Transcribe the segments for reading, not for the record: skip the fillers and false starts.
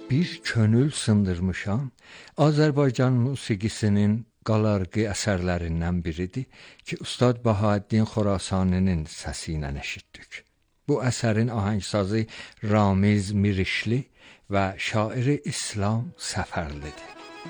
Bir könül sındırmışam, Azərbaycan musiqisinin qalarqı əsərlərindən biridir ki, Ustad Bahaəddin Xorasaninin səsi ilə eşitdik. Bu əsərin ahəngsazı Ramiz Mirişli və şairi İslam Səfərlidir.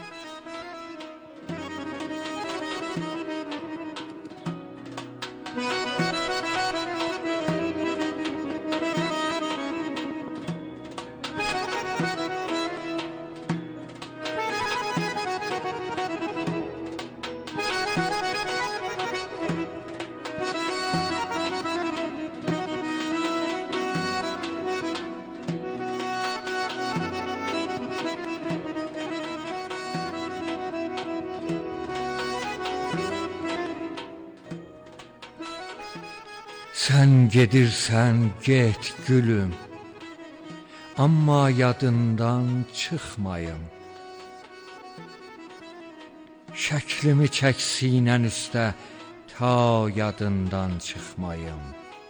Sən gedirsən, get gülüm, amma yadından çıxmayım. Şəklimi çək sinən üstə, ta yadından çıxmayım.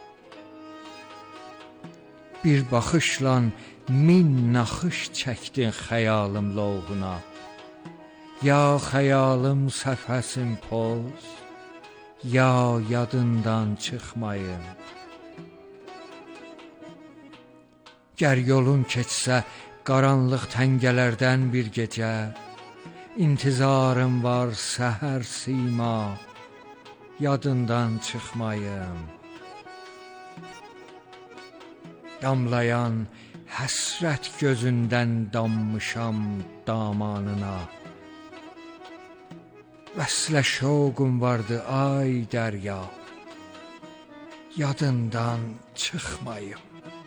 Bir baxışla min naxış çəkdin xəyalım lovğuna. Ya xəyalım səfəsin poz, ya yadından çıxmayım. Gər yolun keçsə qaranlıq təngələrdən bir gecə, İntizarım var səhər sima, yadından çıxmayım. Damlayan həsrət gözündən dammışam damanına. Vəslə şoqum vardı ay dərya, yadından çıxmayım.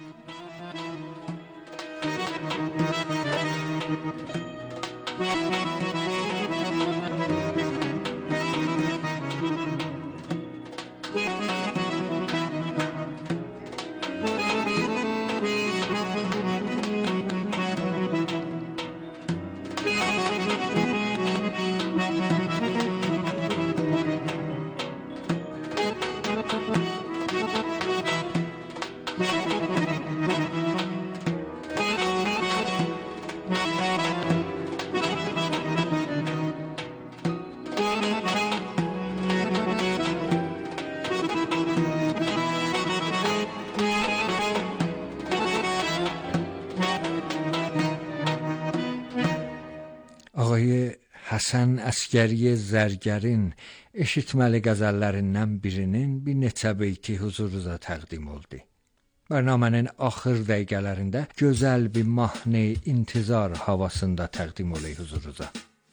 Ağayı Həsən Əskəri Zərgərin eşitməli qəzəllərindən birinin bir neçə beyti huzurunuza təqdim oldu. Bərnamənin axır dəqiqələrində gözəl bir mahnı intizar havasında təqdim olay huzurunuza.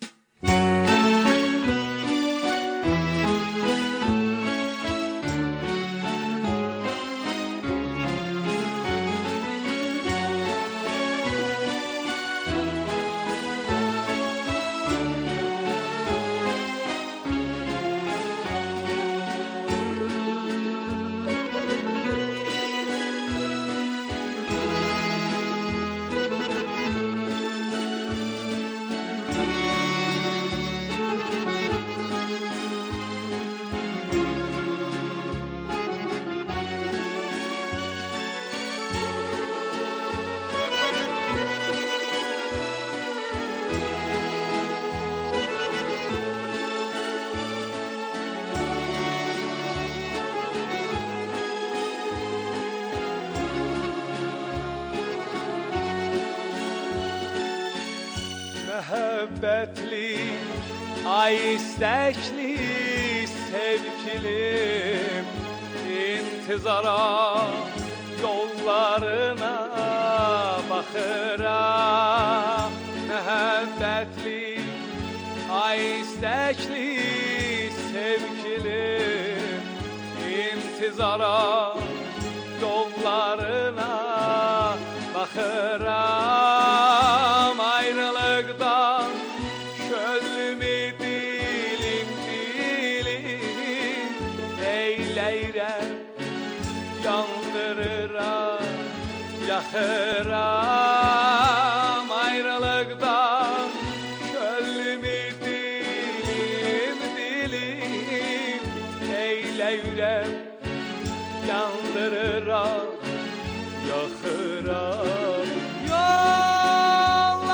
Məhəbbətli, ay istəkli sevgilim, intizara yollarına baxıram. Məhəbbətli, ay istəkli sevgilim, intizara yollarına baxıram. Ayrılıqdan könlümü dilim eyləyirəm, yandırıram, yaxıram. Ayrılıqdan könlümü dilim eyləyirəm, yandırıram, yaxıram. Yollarına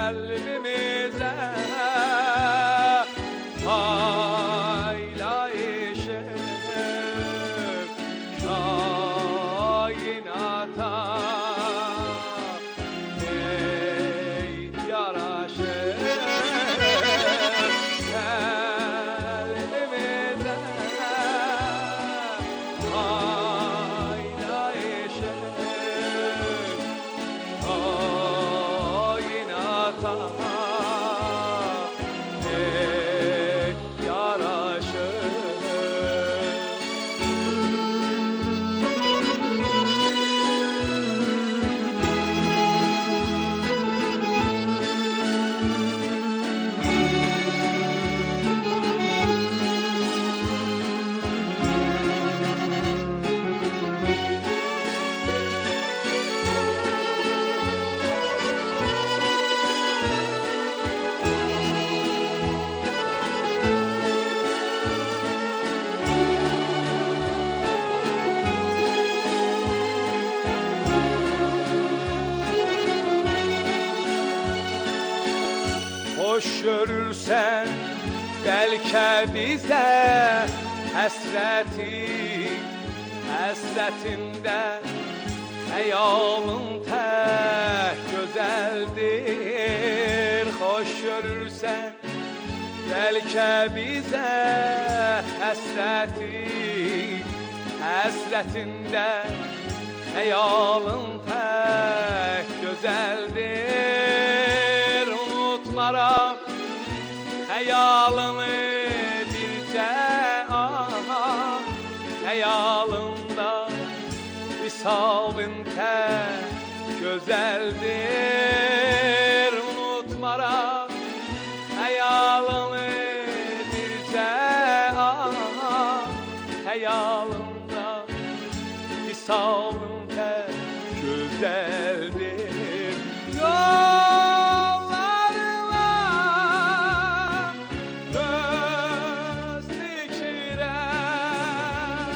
kalbimize paylaşır kainata ey yaraşır kalbimize paylaşır kainata ey yaraşır. Hoş görürsen belki bize hasreti hasretinde hayalın tek güzeldir. Hoş görürsen belki bize hasreti hasretinde hayalın tek güzeldir. Unutmaram hayalını birce hayalında visabın tek güzeldir. Unutmaram hayalını birce hayalında visabın tek güzeldir. Yollarına göz dikirem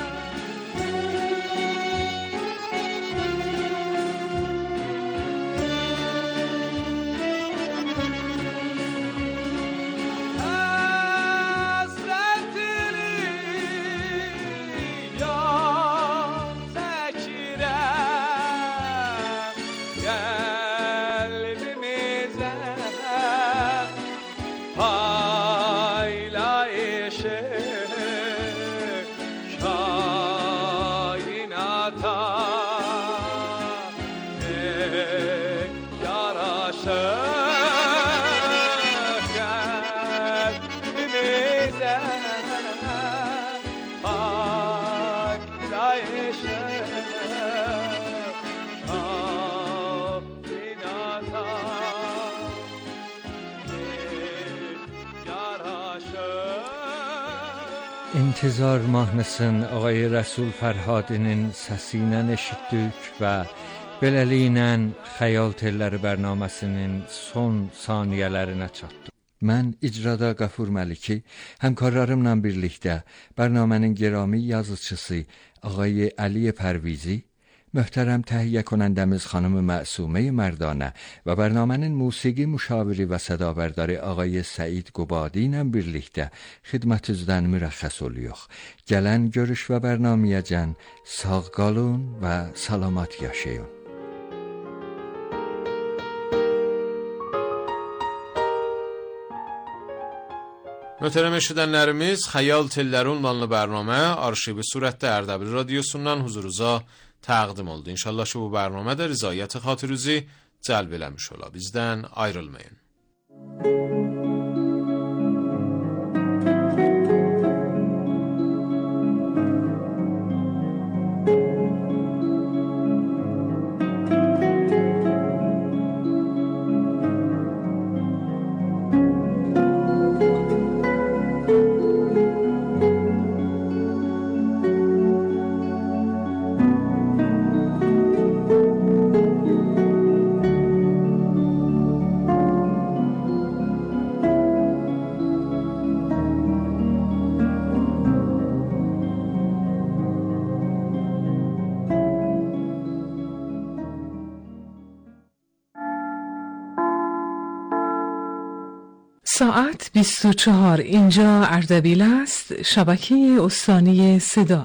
hasretini yar çekirem kalbimize paylaşır kainata ey yaraşır kalbimize paylaşır kainata İntizar mahnısın Ağay Rəsul Fərhadinin səsindən eşitdik və beləliklə Xəyal Telləri bərnaməsinin son saniyələrinə çatdıq. Mən icrada Qafur Məliki, həmkarlarımla birlikdə bərnamənin gərami yazıçısı Ağay Əli Pərvizi, möhtərəm təhiyyə konəndəmiz xanım Məsumə Mərdanə və bərnamənin musiqi müşaviri və sədabərdarı Ağay Səid Qubadi ilə birlikdə xidmətinizdən mürəxxəs oluyor. Gələn görüş və bərnaməyə sağ qalın və salamat yaşayın. Möhtərəm eşidənlərimiz, Xəyal Telləri ünvanlı bərnamə arşivi surətdə Ərdəbil radiosundan huzurunuza təqdim oldu. İnşallah ki bu bərnamə də rızayət xatirinizi cəlb eləmiş ola. Bizdən ayrılmayın. ساعت 24. اینجا اردبیل است، شبکه استانی صدا.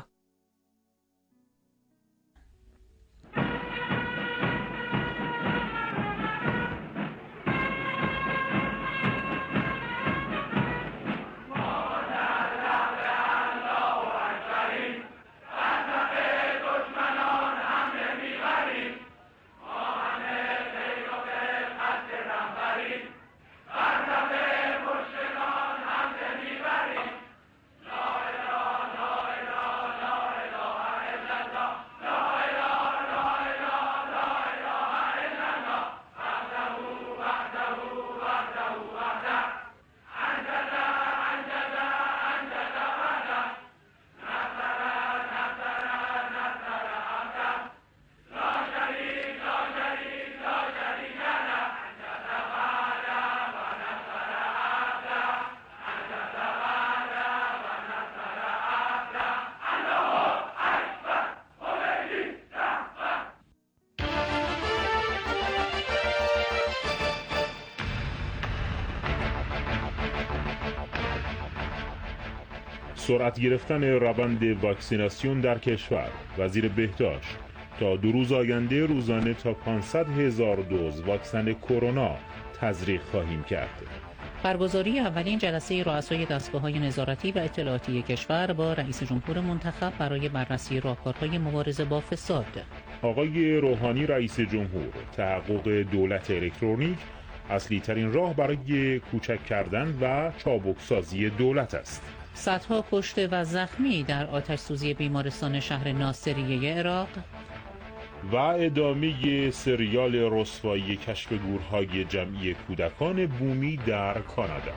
سرعت گرفتن روند واکسیناسیون در کشور. وزیر بهداشت تا 2 روز آینده روزانه تا 500,000 دوز واکسن کرونا تزریق خواهیم کرد. برگزاری اولین جلسه رؤسای دستگاه‌های نظارتی و اطلاعاتی کشور با رئیس جمهور منتخب برای بررسی راهکارهای مبارزه با فساد. آقای روحانی رئیس جمهور، تحقق دولت الکترونیک اصلی ترین راه برای کوچک کردن و چابکسازی دولت است. صدها کشته و زخمی در آتش سوزی بیمارستان شهر ناصریه عراق و ادامه سریال رسوایی کشف گورهای جمعی کودکان بومی در کانادا.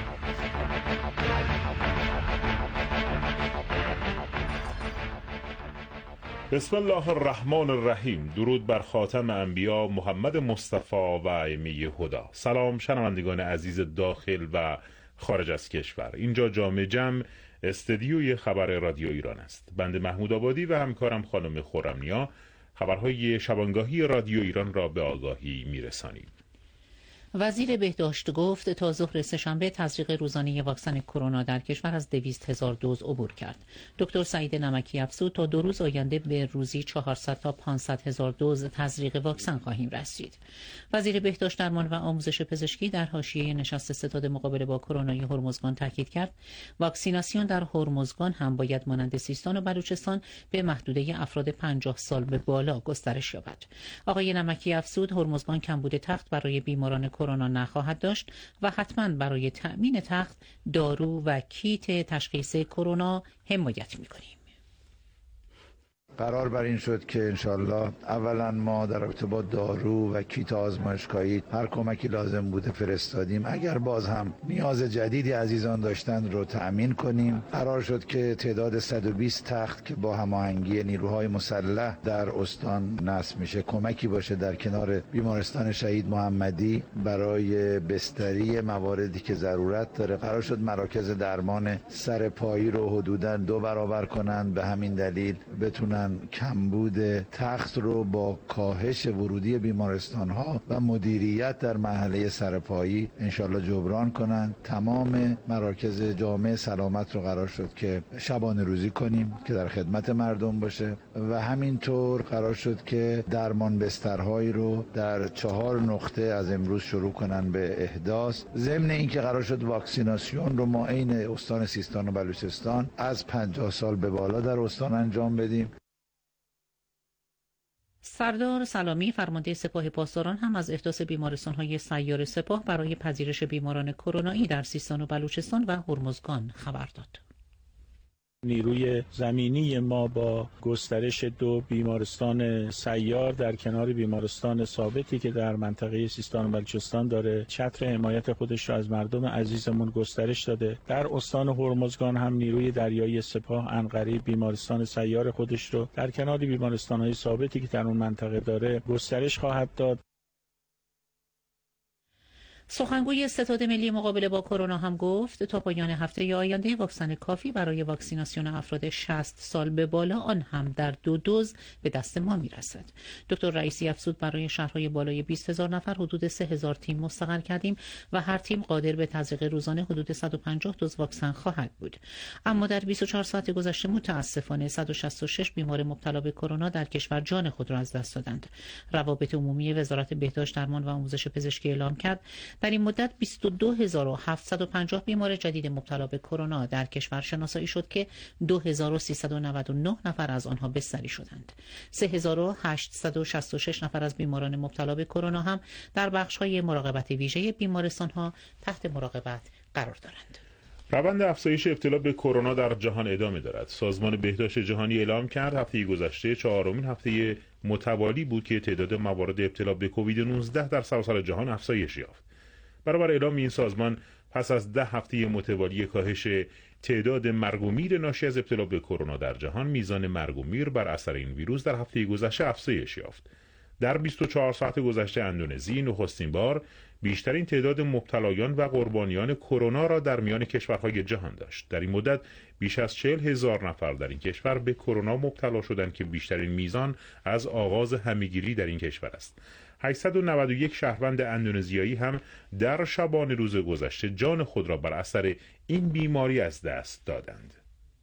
بسم الله الرحمن الرحیم. درود بر خاتم انبیا محمد مصطفی و ائمه هدی. سلام شنوندگان عزیز داخل و خارج از کشور. اینجا جامع جمع استدیوی خبر رادیو ایران است. بنده محمود آبادی و همکارم خانم خرمنیا خبرهای شبانگاهی رادیو ایران را به آگاهی میرسانیم. وزیر بهداشت گفت تا ظهر سه‌شنبه تزریق روزانه واکسن کرونا در کشور از 200,000 دوز عبور کرد. دکتر سعید نمکی افزود تا 2 روز آینده به روزی 400 تا 500,000 دوز تزریق واکسن خواهیم رسید. وزیر بهداشت درمان و آموزش پزشکی در حاشیه نشست ستاد مقابله با کرونای هرمزگان تاکید کرد واکسیناسیون در هرمزگان هم باید مانند سیستان و بلوچستان به محدوده افراد 50 سال به بالا گسترش یابد. آقای نمکی افزود هرمزگان کمبود تخت برای بیماران کرونا نخواهد داشت و حتما برای تأمین تخت دارو و کیت تشخیص کرونا حمایت می‌کنیم. قرار بر این شد که انشالله اولا ما در رابطه با دارو و کیت آزمایشگاهی هر کمکی لازم بوده فرستادیم. اگر باز هم نیاز جدیدی عزیزان داشتند رو تأمین کنیم. قرار شد که تعداد 120 تخت که با هماهنگی نیروهای مسلح در استان نصب میشه کمکی باشه در کنار بیمارستان شهید محمدی برای بستری مواردی که ضرورت داره. قرار شد مراکز درمان سرپایی رو حدوداً 2 برابر کنند. به همین دلیل بتونن کمبود تخت رو با کاهش ورودی بیمارستان ها و مدیریت در مرحله سرپایی انشالله جبران کنند. تمام مراکز جامع سلامت رو قرار شد که شبانه روزی کنیم که در خدمت مردم باشه و همینطور قرار شد که درمان بسترهایی رو در 4 نقطه از امروز شروع کنن به احداث. ضمن اینکه قرار شد واکسیناسیون رو ما عین استان سیستان و بلوچستان از 50 سال به بالا در استان انجام بدیم. سردار سلامی فرمانده سپاه پاسداران هم از احداث بیمارستان‌های سیار سپاه برای پذیرش بیماران کرونایی در سیستان و بلوچستان و هرمزگان خبر داد. نیروی زمینی ما با گسترش 2 بیمارستان سیار در کنار بیمارستان ثابتی که در منطقه سیستان و بلوچستان داره چتر حمایت خودش را از مردم عزیزمون گسترش داده. در استان هرمزگان هم نیروی دریایی سپاه عنقریب بیمارستان سیار خودش رو در کنار بیمارستان‌های ثابتی که در اون منطقه داره گسترش خواهد داد. سخنگوی ستاد ملی مقابله با کرونا هم گفت تا پایان هفته آینده واکسن کافی برای واکسیناسیون افراد 60 سال به بالا آن هم در 2 دوز به دست ما میرسد. دکتر رئیسی افزود برای شهرهای بالای 20,000 نفر حدود 3,000 تیم مستقر کردیم و هر تیم قادر به تزریق روزانه حدود 150 دوز واکسن خواهد بود. اما در 24 ساعت گذشته متاسفانه 166 بیمار مبتلا به کرونا در کشور جان خود را از دست دادند. روابط عمومی وزارت بهداشت درمان و آموزش پزشکی اعلام کرد در این مدت 22,750 بیمار جدید مبتلا به کرونا در کشور شناسایی شد که 2,399 نفر از آنها بستری شدند. 3,866 نفر از بیماران مبتلا به کرونا هم در بخش‌های مراقبت ویژه بیمارستان‌ها تحت مراقبت قرار دارند. روند افزایش ابتلا به کرونا در جهان ادامه دارد. سازمان بهداشت جهانی اعلام کرد هفته گذشته 4مین هفته متوالی بود که تعداد موارد ابتلا به کووید 19 در سراسر جهان افزایش یافت. برابر اعلام این سازمان پس از 10 هفته متوالی کاهش تعداد مرگ و میر ناشی از ابتلا به کرونا در جهان، میزان مرگ و میر بر اثر این ویروس در هفته گذشته افزایش یافت. در 24 ساعت گذشته اندونزی نخستین بار بیشترین تعداد مبتلایان و قربانیان کرونا را در میان کشورهای جهان داشت. در این مدت بیش از 40,000 نفر در این کشور به کرونا مبتلا شدند که بیشترین میزان از آغاز همه‌گیری در این کشور است. 891 شهروند اندونزیایی هم در شبانه روز گذشته جان خود را بر اثر این بیماری از دست دادند.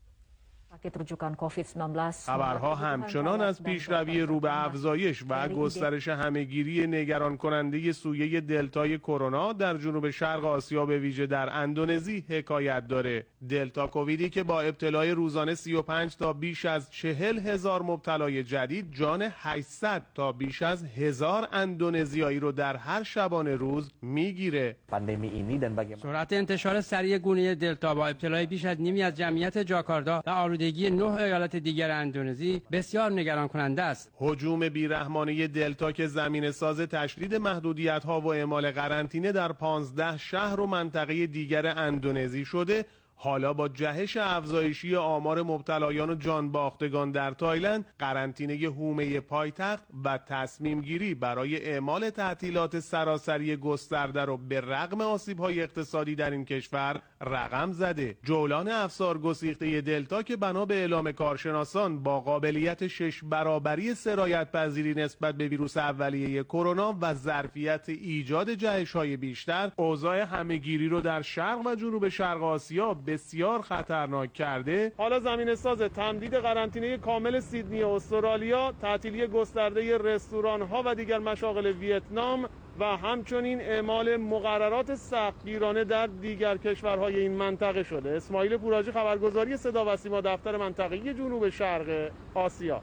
خبرها همچنان از پیشروی رو به افزایش و گسترش همه‌گیری نگران کننده سویه دلتای کرونا در جنوب شرق آسیا به ویژه در اندونزی حکایت داره. دلتا کوویدی که با ابتلای روزانه 35 تا بیش از 40,000 مبتلای جدید جان 800 تا بیش از 1000 اندونزیایی رو در هر شبانه روز میگیره. سرعت انتشار سریع گونه دلتا با ابتلای بیش از نیمی از جمعیت جاکارتا و آلودگی 9 ایالت دیگر اندونزی بسیار نگران کننده است. هجوم بیرحمانه دلتا که زمینه ساز تشدید محدودیت‌ها و اعمال قرنطینه در 15 شهر و منطقه دیگر اندونزی شده، حالا با جهش افزایشی آمار مبتلایان و جان باختگان در تایلند، قرنطینه حومه پایتخت و تصمیم گیری برای اعمال تعطیلات سراسری گسترده رو به رغم آسیب‌های اقتصادی در این کشور رقم زده. جولان افسار گسیخته دلتا که بنا به اعلام کارشناسان با قابلیت 6 برابری سرایت پذیری نسبت به ویروس اولیه کرونا و ظرفیت ایجاد جهش‌های بیشتر، اوضاع همه‌گیری رو در شرق و جنوب شرق آسیا بسیار خطرناک کرده. حالا زمینه ساز تمدید قرنطینه کامل سیدنی استرالیا، تعطیلی گسترده رستوران‌ها و دیگر مشاغل ویتنام و همچنین اعمال مقررات سختگیرانه در دیگر کشورهای این منطقه شده. اسماعیل پوراجی، خبرگزاری صدا و سیما، دفتر منطقه‌ای جنوب شرق آسیا.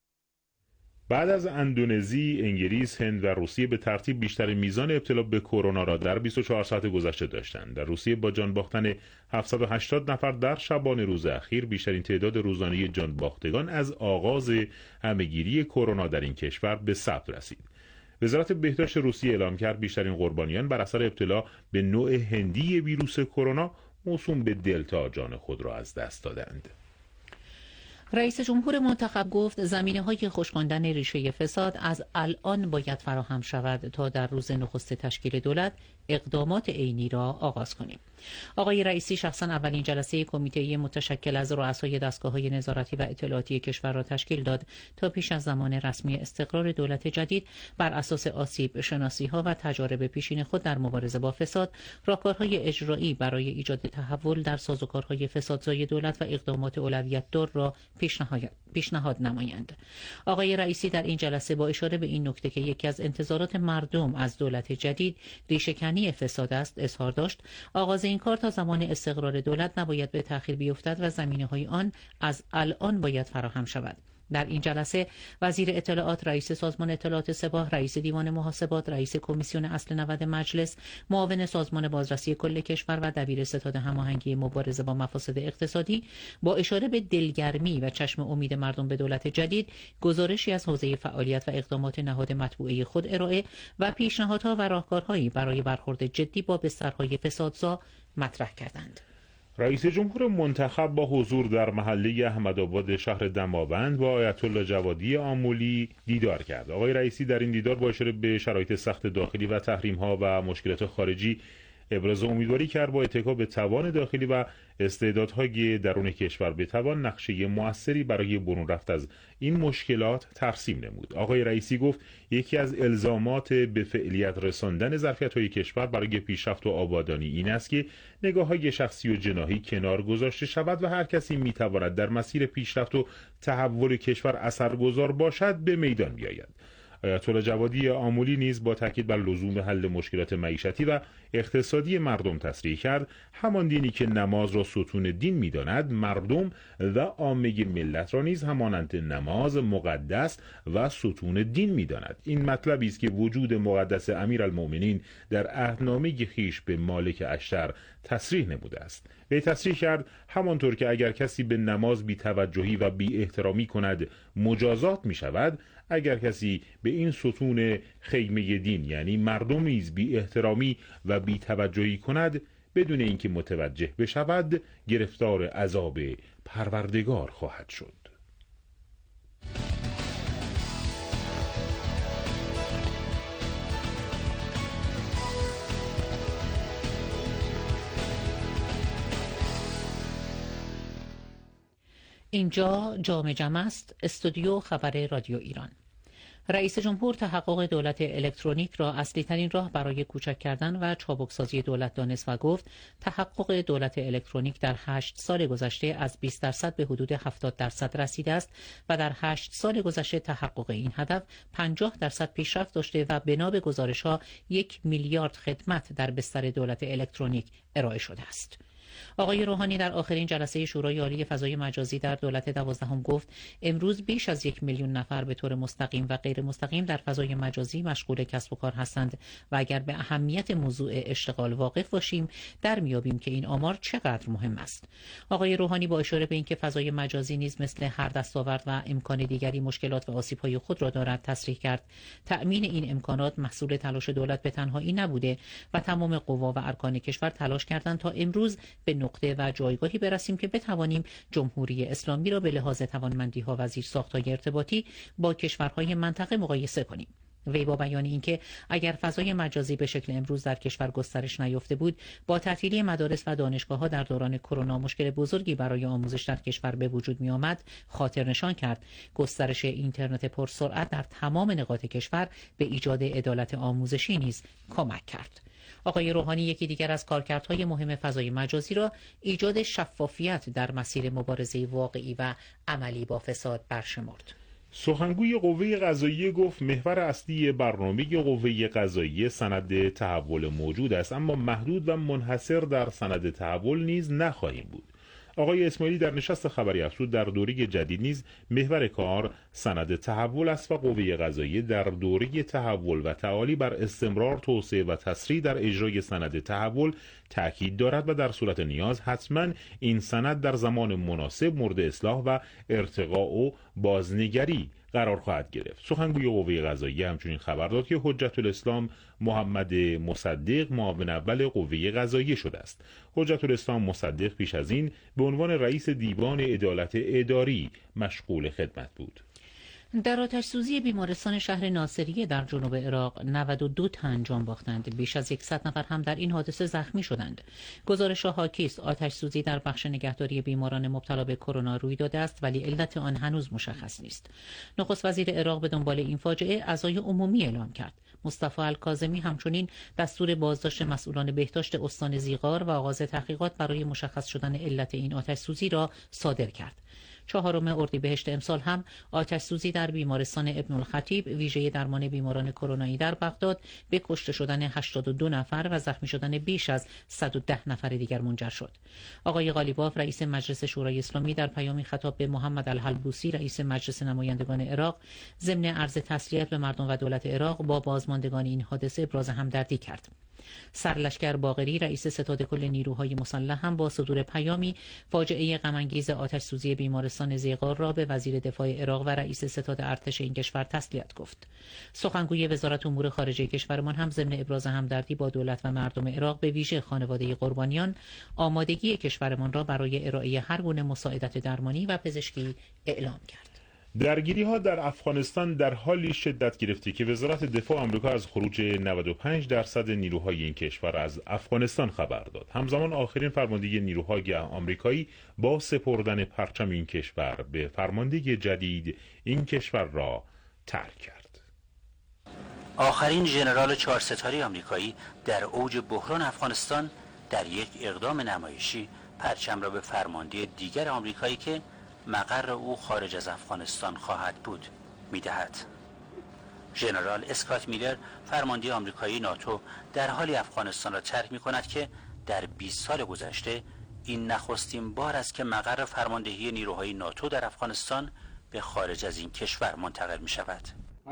بعد از اندونزی، انگلیس، هند و روسیه به ترتیب بیشترین میزان ابتلا به کرونا را در 24 ساعت گذشته داشتند. در روسیه با جان باختن 780 نفر در شبانه روز اخیر، بیشترین تعداد روزانه جان باختگان از آغاز همه‌گیری کرونا در این کشور به ثبت رسید. وزارت بهداشت روسیه اعلام کرد بیشترین قربانیان بر اثر ابتلا به نوع هندی ویروس کرونا موسوم به دلتا جان خود را از دست دادند. رئیس جمهور منتخب گفت زمینه‌های خشکاندن ریشه فساد از الان باید فراهم شود تا در روز نخست تشکیل دولت اقدامات عینی را آغاز کنیم. آقای رئیسی شخصا اولین جلسه کمیته متشکل از رؤسای دستگاه‌های نظارتی و اطلاعاتی کشور را تشکیل داد تا پیش از زمان رسمی استقرار دولت جدید بر اساس آسیب شناسی‌ها و تجارب پیشین خود در مبارزه با فساد، راهکارهای اجرایی برای ایجاد تحول در سازوکارهای فسادزای دولت و اقدامات اولویت‌دار را پیشنهاد نمایند. آقای رئیسی در این جلسه با اشاره به این نکته که یکی از انتظارات مردم از دولت جدید ریشه‌کنی فساد است، اظهار داشت آغاز این کار تا زمان استقرار دولت نباید به تأخیر بیفتد و زمینه‌های آن از الان باید فراهم شود. در این جلسه وزیر اطلاعات، رئیس سازمان اطلاعات سپاه، رئیس دیوان محاسبات، رئیس کمیسیون اصل 90 مجلس، معاون سازمان بازرسی کل کشور و دبیر ستاد هماهنگی مبارزه با مفاسد اقتصادی با اشاره به دلگرمی و چشم امید مردم به دولت جدید، گزارشی از حوزه فعالیت و اقدامات نهاد مطبوعه خود ارائه و پیشنهادها و راهکارهایی برای برخورد جدی با بسترهای فسادزا مطرح کردند. رئیس جمهور منتخب با حضور در محله احمدآباد شهر دماوند با آیت الله جوادی آملی دیدار کرد. آقای رئیسی در این دیدار با اشاره به شرایط سخت داخلی و تحریم‌ها و مشکلات خارجی ابراز امیدواری کرد با اتکا به توان داخلی و استعدادهای درون کشور بتوان نقشه موثری برای برون رفت از این مشکلات ترسیم نمود. آقای رئیسی گفت یکی از الزامات به فعلیت رساندن ظرفیت‌های کشور برای پیشرفت و آبادانی این است که نگاه‌های شخصی و جناحی کنار گذاشته شود و هر کسی می‌تواند در مسیر پیشرفت و تحول کشور اثرگذار باشد به میدان بیاید. آیت الله جوادی آملی نیز با تاکید بر لزوم حل مشکلات معیشتی و اقتصادی مردم تصریح کرد همان دینی که نماز را ستون دین می‌داند مردم و عامه ملت را نیز همانند نماز مقدس و ستون دین می‌داند. این مطلبی است که وجود مقدس امیرالمؤمنین در عهدنامه خویش به مالک اشتر تصریح نموده است. وی تصریح کرد همانطور که اگر کسی به نماز بی‌توجهی و بی‌احترامی کند مجازات می‌شود، اگر کسی به این ستون خیمه دین یعنی مردم نیز بی احترامی و بی توجهی کند بدون اینکه متوجه بشود گرفتار عذاب پروردگار خواهد شد. اینجا جام جم است، استودیو خبر رادیو ایران. رئیس جمهور تحقق دولت الکترونیک را اصلی ترین راه برای کوچک کردن و چابکسازی دولت دانست و گفت تحقق دولت الکترونیک در 8 سال گذشته از 20% به حدود 70% رسیده است و در 8 سال گذشته تحقق این هدف 50% پیشرفت داشته و بنا به گزارش‌ها 1 میلیارد خدمت در بستر دولت الکترونیک ارائه شده است. آقای روحانی در آخرین جلسه شورای عالی فضای مجازی در دولت 12 گفت امروز بیش از 1 میلیون نفر به طور مستقیم و غیر مستقیم در فضای مجازی مشغول کسب و کار هستند و اگر به اهمیت موضوع اشتغال واقف باشیم در میابیم که این آمار چقدر مهم است. آقای روحانی با اشاره به اینکه فضای مجازی نیز مثل هر دستاورد و امکان دیگری مشکلات و آسیب‌های خود را دارد تصریح کرد تأمین این امکانات محصول تلاش دولت به تنهایی نبوده و تمام قوا و ارکان کشور تلاش کردند تا امروز به نقطه و جایگاهی برسیم که بتوانیم جمهوری اسلامی را به لحاظ توانمندی‌ها و زیرساخت‌های ارتباطی با کشورهای منطقه مقایسه کنیم. وی با بیان اینکه اگر فضای مجازی به شکل امروز در کشور گسترش نیافته بود با تعطیلی مدارس و دانشگاه‌ها در دوران کرونا مشکل بزرگی برای آموزش در کشور به وجود می آمد خاطر نشان کرد گسترش اینترنت پرسرعت در تمام نقاط کشور به ایجاد عدالت آموزشی نیز کمک کرد. آقای روحانی یکی دیگر از کارکردهای مهم فضای مجازی را ایجاد شفافیت در مسیر مبارزه واقعی و عملی با فساد برشمرد. سخنگوی قوه قضاییه گفت محور اصلی برنامه قوه قضاییه سند تحول موجود است اما محدود و منحصر در سند تحول نیز نخواهیم بود. آقای اسماعیلی در نشست خبری افزود در دوره جدید نیز محور کار سند تحول است و قوه قضاییه در دوره تحول و تعالی بر استمرار توسعه و تسریع در اجرای سند تحول تأکید دارد و در صورت نیاز حتما این سند در زمان مناسب مورد اصلاح و ارتقاء و بازنگری قرار خواهد گرفت. سخنگوی قوه قضاییه همچنین خبر داد که حجت الاسلام محمد مصدق معاون اول قوه قضاییه شده است. حجت الاسلام مصدق پیش از این به عنوان رئیس دیوان عدالت اداری مشغول خدمت بود. در آتش‌سوزی بیمارستان شهر ناصریه در جنوب عراق 92 تن جان باختند. بیش از 100 نفر هم در این حادثه زخمی شدند. گزارش‌ها حاکی است آتش‌سوزی در بخش نگهداری بیماران مبتلا به کرونا روی داده است ولی علت آن هنوز مشخص نیست. نخست وزیر عراق به دنبال این فاجعه عزای عمومی اعلام کرد. مصطفی الکاظمی همچنین دستور بازداشت مسئولان بهداشت استان زیغار و آغاز تحقیقات برای مشخص شدن علت این آتش‌سوزی را صادر کرد. 4 اردیبهشت امسال هم آتش‌سوزی در بیمارستان ابن الخطیب ویژه درمان بیماران کرونایی در بغداد به کشته شدن 82 نفر و زخمی شدن بیش از 110 نفر دیگر منجر شد. آقای قالیباف رئیس مجلس شورای اسلامی در پیامی خطاب به محمد الحلبوسی رئیس مجلس نمایندگان عراق ضمن عرض تسلیت به مردم و دولت عراق با بازماندگان این حادثه ابراز همدردی کرد. سرلشکر باقری رئیس ستاد کل نیروهای مسلح هم با صدور پیامی فاجعه غم‌انگیز آتش‌سوزی بیمارستان زیغار را به وزیر دفاع عراق و رئیس ستاد ارتش این کشور تسلیت گفت. سخنگوی وزارت امور خارجه کشورمان هم ضمن ابراز همدردی با دولت و مردم عراق به ویژه خانواده قربانیان آمادگی کشورمان را برای ارائه هر گونه مساعدت درمانی و پزشکی اعلام کرد. درگیری ها در افغانستان در حالی شدت گرفته که وزارت دفاع آمریکا از خروج 95% نیروهای این کشور از افغانستان خبر داد. همزمان آخرین فرماندهی نیروهای آمریکایی با سپردن پرچم این کشور به فرماندهی جدید این کشور را ترک کرد. آخرین ژنرال 4 ستاره آمریکایی در اوج بحران افغانستان در یک اقدام نمایشی پرچم را به فرمانده دیگر آمریکایی که مقر او خارج از افغانستان خواهد بود می‌دهد. ژنرال اسکات میلر فرمانده آمریکایی ناتو در حالی افغانستان را ترک می‌کند که در 20 سال گذشته این نخستین بار است که مقر فرماندهی نیروهای ناتو در افغانستان به خارج از این کشور منتقل می‌شود.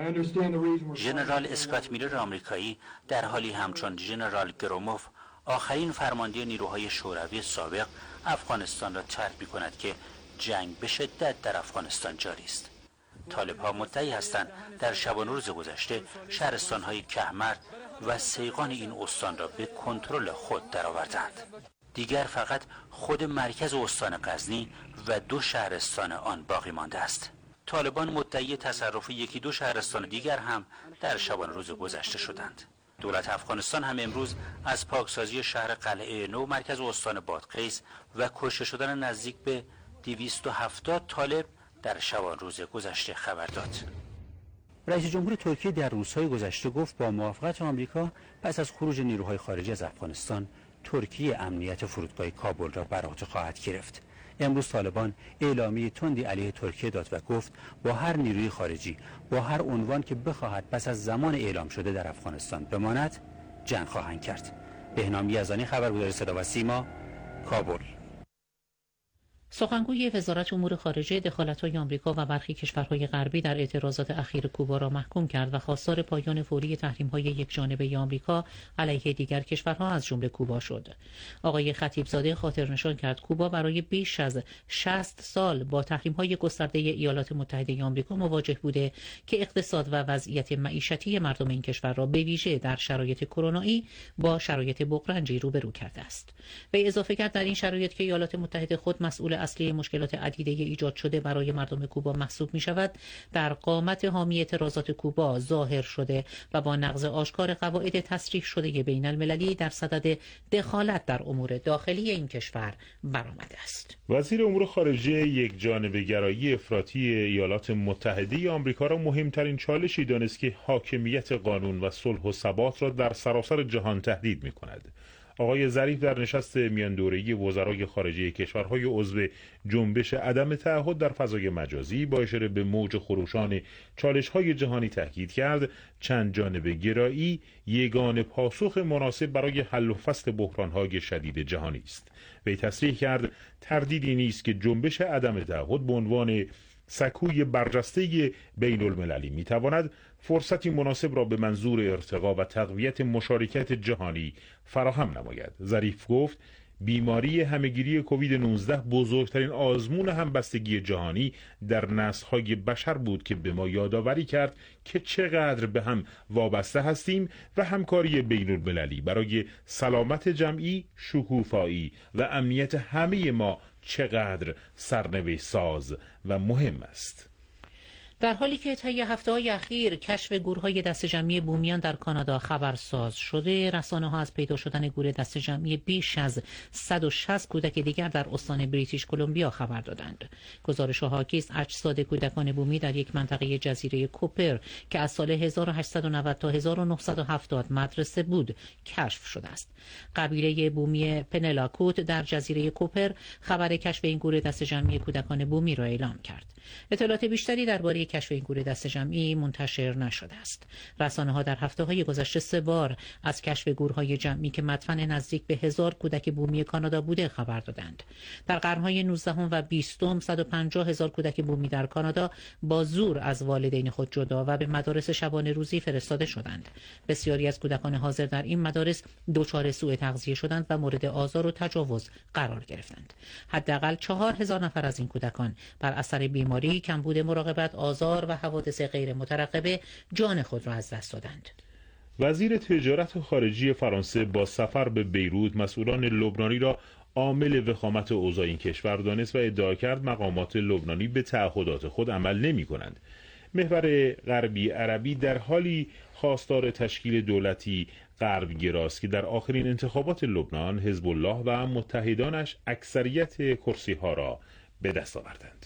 ژنرال اسکات میلر آمریکایی در حالی همچون ژنرال گروموف آخرین فرمانده نیروهای شوروی سابق افغانستان را ترک می‌کند که جنگ به شدت در افغانستان جاری است. طالب‌ها مدعی هستند در شبانه روز گذشته شهرستان‌های کهمر و سیغان این استان را به کنترل خود درآوردند. دیگر فقط خود مرکز استان غزنی و 2 شهرستان آن باقی مانده است. طالبان مدعی تصرف 1-2 شهرستان دیگر هم در شبانه روز گذشته شدند. دولت افغانستان هم امروز از پاکسازی شهر قلعه نو مرکز استان بادغیس و کشته شدن نزدیک به 270 طالب در شبان روز گذشته خبر داد. رئیس جمهور ترکیه در روزهای گذشته گفت با موافقت آمریکا پس از خروج نیروهای خارجی از افغانستان ترکیه امنیت فرودگاه کابل را بر عهده خواهد گرفت. امروز طالبان اعلامیه تندی علیه ترکیه داد و گفت با هر نیروی خارجی با هر عنوان که بخواهد پس از زمان اعلام شده در افغانستان بماند جنگ خواهند کرد. بهنام یزدانی خبرگزار صدا و سیما، کابل. سخنگوی وزارت امور خارجه دخالت‌های آمریکا و برخی کشورهای غربی در اعتراضات اخیر کوبا را محکوم کرد و خواستار پایان فوری تحریم‌های یکجانبه آمریکا علیه دیگر کشورها از جمله کوبا شد. آقای خطیبزاده خاطرنشان کرد کوبا برای بیش از 60 سال با تحریم‌های گسترده ایالات متحده آمریکا مواجه بوده که اقتصاد و وضعیت معیشتی مردم این کشور را به ویژه در شرایط کرونایی با شرایط بغرنجی روبرو کرده است. به اضافه کرد در این شرایط که ایالات متحده خود مسئول اصلی مشکلات عدیده ایجاد شده برای مردم کوبا محسوب می شود، در قامت حامی اعتراضات کوبا ظاهر شده و با نقض آشکار قواعد تصریح شده بین المللی در صدد دخالت در امور داخلی این کشور برآمده است. وزیر امور خارجه یکجانبه گرایی افراطی ایالات متحده آمریکا را مهمترین چالشی دانست که حاکمیت قانون و صلح و ثبات را در سراسر جهان تهدید می کند. آقای ظریف در نشست میان دوره‌ای وزرای خارجه کشورهای عضو جنبش عدم تعهد در فضای مجازی با اشاره به موج خروشان چالش‌های جهانی تاکید کرد چند جانبه گرایی یگانه پاسخ مناسب برای حل و فصل بحران‌های شدید جهانی است. وی تصریح کرد تردیدی نیست که جنبش عدم تعهد به عنوان سکوی برجسته بین المللی می تواند فرصتی مناسب را به منظور ارتقا و تقویت مشارکت جهانی فراهم نماید. ظریف گفت بیماری همهگیری کووید 19 بزرگترین آزمون همبستگی جهانی در نسل‌های بشر بود که به ما یادآوری کرد که چقدر به هم وابسته هستیم و همکاری بین المللی برای سلامت جمعی، شکوفایی و امنیت همه ما چقدر سرنوشت ساز و مهم است. در حالی که طی هفته‌های اخیر کشف گورهای دسته جمعی بومیان در کانادا خبرساز شده، رسانه‌ها از پیدا شدن گور دسته جمعی بیش از 160 کودک دیگر در استان بریتیش کلمبیا خبر دادند. گزارش‌ها حاکی است اجساد کودکان بومی در یک منطقه جزیره کوپر که از سال 1890 تا 1970 مدرسه بود کشف شده است. قبیله بومی پنلاکوت در جزیره کوپر خبر کشف این گور دسته جمعی کودکان بومی را اعلام کرد. اطلاعات بیشتری درباره کشف این گروه دست جمعی منتشر نشده است. رسانه‌ها در هفته‌های گذشته 3 بار از کشف گورهای جمعی که مدفن نزدیک به 1000 کودک بومی کانادا بوده خبر دادند. در قرن‌های 19 و 20 150,000 کودک بومی در کانادا با زور از والدین خود جدا و به مدارس شبانه روزی فرستاده شدند. بسیاری از کودکان حاضر در این مدارس دچار سوء تغذیه شدند و مورد آزار و تجاوز قرار گرفتند. حداقل 4000 نفر از این کودکان بر اثر بیماری، کمبود مراقبت، آزار و حوادث غیر مترقبه جان خود را از دست دادند. وزیر تجارت خارجی فرانسه با سفر به بیروت مسئولان لبنانی را عامل وخامت اوضاع این کشور دانست و ادعا کرد مقامات لبنانی به تعهدات خود عمل نمی کنند. محور غربی عربی در حالی خواستار تشکیل دولتی غربگراست که در آخرین انتخابات لبنان حزب الله و متحدانش اکثریت کرسی‌ها را به دست آوردند.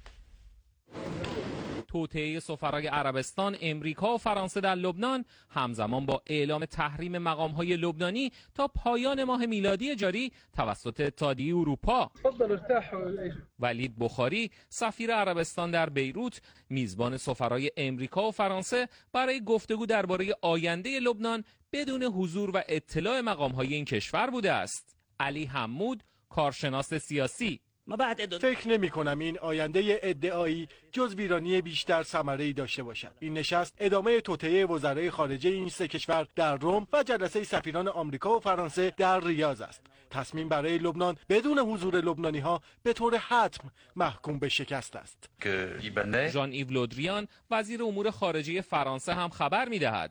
توطئه سفرای عربستان، امریکا و فرانسه در لبنان همزمان با اعلام تحریم مقام‌های لبنانی تا پایان ماه میلادی جاری توسط اتحادیه اروپا. ولید بخاری، سفیر عربستان در بیروت، میزبان سفرای امریکا و فرانسه برای گفتگو درباره آینده لبنان بدون حضور و اطلاع مقام‌های این کشور بوده است. علی حمود، کارشناس سیاسی: فکر نمی کنم این آینده ادعایی جز ویرانی بیشتر ثمره‌ای داشته باشد. این نشست ادامه توطئه وزرای خارجه این 3 کشور در روم و جلسه سفیران آمریکا و فرانسه در ریاض است. تصمیم برای لبنان بدون حضور لبنانی‌ها به طور حتم محکوم به شکست است. ژان ایو لودریان، وزیر امور خارجه فرانسه هم خبر می‌دهد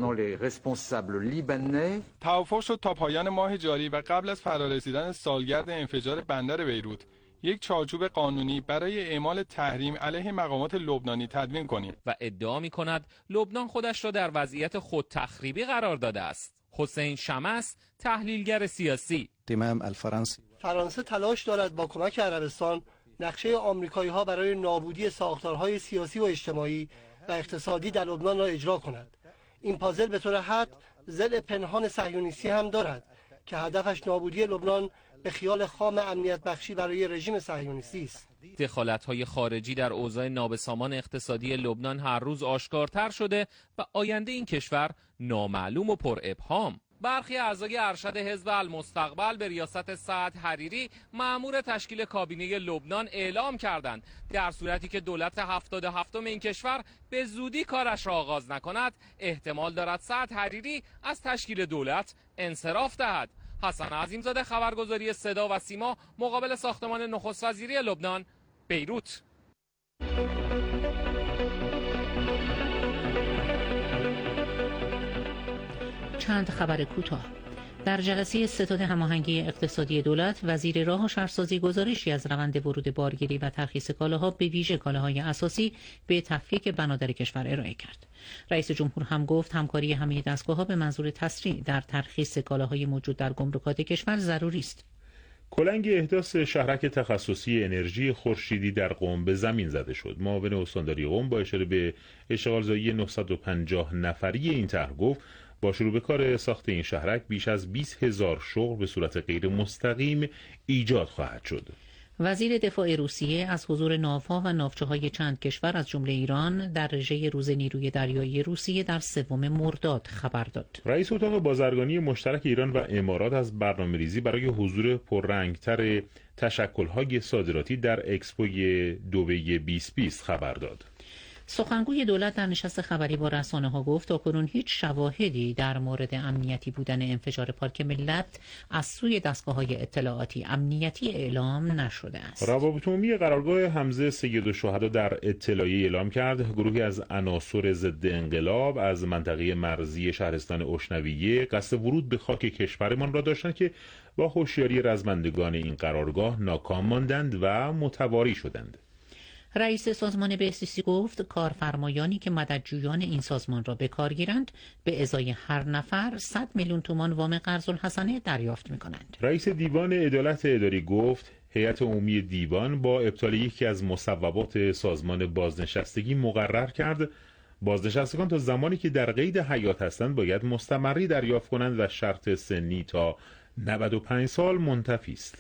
توافق شد تا پایان ماه جاری و قبل از فرارسیدن سالگرد انفجار بندر بیروت یک چارچوب قانونی برای اعمال تحریم علیه مقامات لبنانی تدوین کنیم و ادعا می‌کند لبنان خودش را در وضعیت خودتخریبی قرار داده است. حسین شمس، تحلیلگر سیاسی: فرانسه تلاش دارد با کمک عربستان نقشه آمریکایی‌ها برای نابودی ساختارهای سیاسی و اجتماعی و اقتصادی در لبنان را اجرا کند. این پازل به طور حد ضلع پنهان صهیونیستی هم دارد که هدفش نابودی لبنان به خیال خام امنیت بخشی برای رژیم صهیونیستی است. دخالت‌های خارجی در اوضاع نابسامان اقتصادی لبنان هر روز آشکارتر شده و آینده این کشور نامعلوم و پر ابهام. برخی اعضای ارشد حزب المستقبل به ریاست سعد حریری مأمور تشکیل کابینه لبنان اعلام کردند در صورتی که دولت 77م این کشور به زودی کارش را آغاز نکند احتمال دارد سعد حریری از تشکیل دولت انصراف دهد. حسن عظیمزاده، خبرگزاری صدا و سیما، مقابل ساختمان نخست وزیری لبنان، بیروت. چند خبر کوتاه. در جلسه ستاد هماهنگی اقتصادی دولت، وزیر راه و شهرسازی گزارشی از روند ورود بارگیری و ترخیص کالاها به ویژه کالاهای اساسی به تفکیک بنادر کشور ارائه کرد. رئیس جمهور هم گفت همکاری همه دستگاه‌ها به منظور تسریع در ترخیص کالاهای موجود در گمرکات کشور ضروری است. کلنگ احداث شهرک تخصصی انرژی خورشیدی در قم به زمین زده شد. معاون استانداری قم با اشاره به اشغالزایی 950 نفری این طرح گفت با شروع به کار ساخت این شهرک بیش از 20,000 شغل به صورت غیر مستقیم ایجاد خواهد شد. وزیر دفاع روسیه از حضور ناوها و ناوچه‌های چند کشور از جمله ایران در رژه روز نیروی دریایی روسیه در 3 مرداد خبر داد. رئیس اتاق بازرگانی مشترک ایران و امارات از برنامه‌ریزی برای حضور پررنگتر تشکل‌های صادراتی در اکسپوی دبی 2020 خبر داد. سخنگوی دولت در نشست خبری با رسانه‌ها گفت تاکنون هیچ شواهدی در مورد امنیتی بودن انفجار پارک ملت از سوی دستگاه‌های اطلاعاتی امنیتی اعلام نشده است. روابط عمومی قرارگاه حمزه سید الشهدا در اطلاعیه اعلام کرد گروهی از عناصر ضد انقلاب از منطقه مرزی شهرستان اشنویه قصد ورود به خاک کشورمان را داشتند که با هوشیاری رزمندگان این قرارگاه ناکام ماندند و متواری شدند. رئیس سازمان بهزیستی گفت کارفرمایانی که مددجویان این سازمان را به کار گیرند به ازای هر نفر 100 میلیون تومان وام قرض الحسنه دریافت می‌کنند. رئیس دیوان عدالت اداری گفت هیئت عمومی دیوان با ابطال یکی از مصوبات سازمان بازنشستگی مقرر کرد بازنشستگان تا زمانی که در قید حیات هستند باید مستمری دریافت کنند و شرط سنی تا 95 سال منتفی است.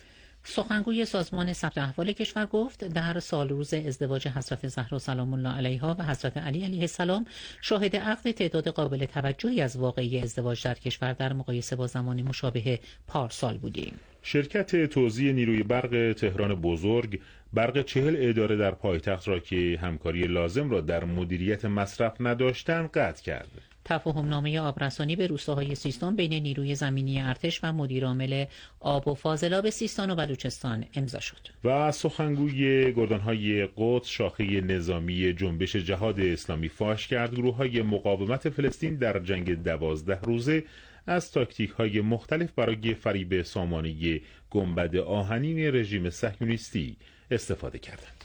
سخنگوی سازمان ثبت احوال کشور گفت در سال روز ازدواج حضرت زهرا سلام الله علیها و حضرت علی علیه السلام شاهد عقد تعداد قابل توجهی از واقعه ازدواج در کشور در مقایسه با زمان مشابه پارسال بودیم. شرکت توزیع نیروی برق تهران بزرگ برق 40 اداره در پایتخت را که همکاری لازم را در مدیریت مصرف نداشتند قطع کرد. تفاهمنامه آبرسانی به روستاهای سیستان بین نیروی زمینی ارتش و مدیرعامل آب و فاضلاب سیستان و بلوچستان امضا شد. و سخنگوی گردانهای قدس شاخه نظامی جنبش جهاد اسلامی فاش کرد گروه‌های مقاومت فلسطین در جنگ 12 روزه از تاکتیک‌های مختلف برای فریب سامانه گنبد آهنین رژیم صهیونیستی استفاده کردند.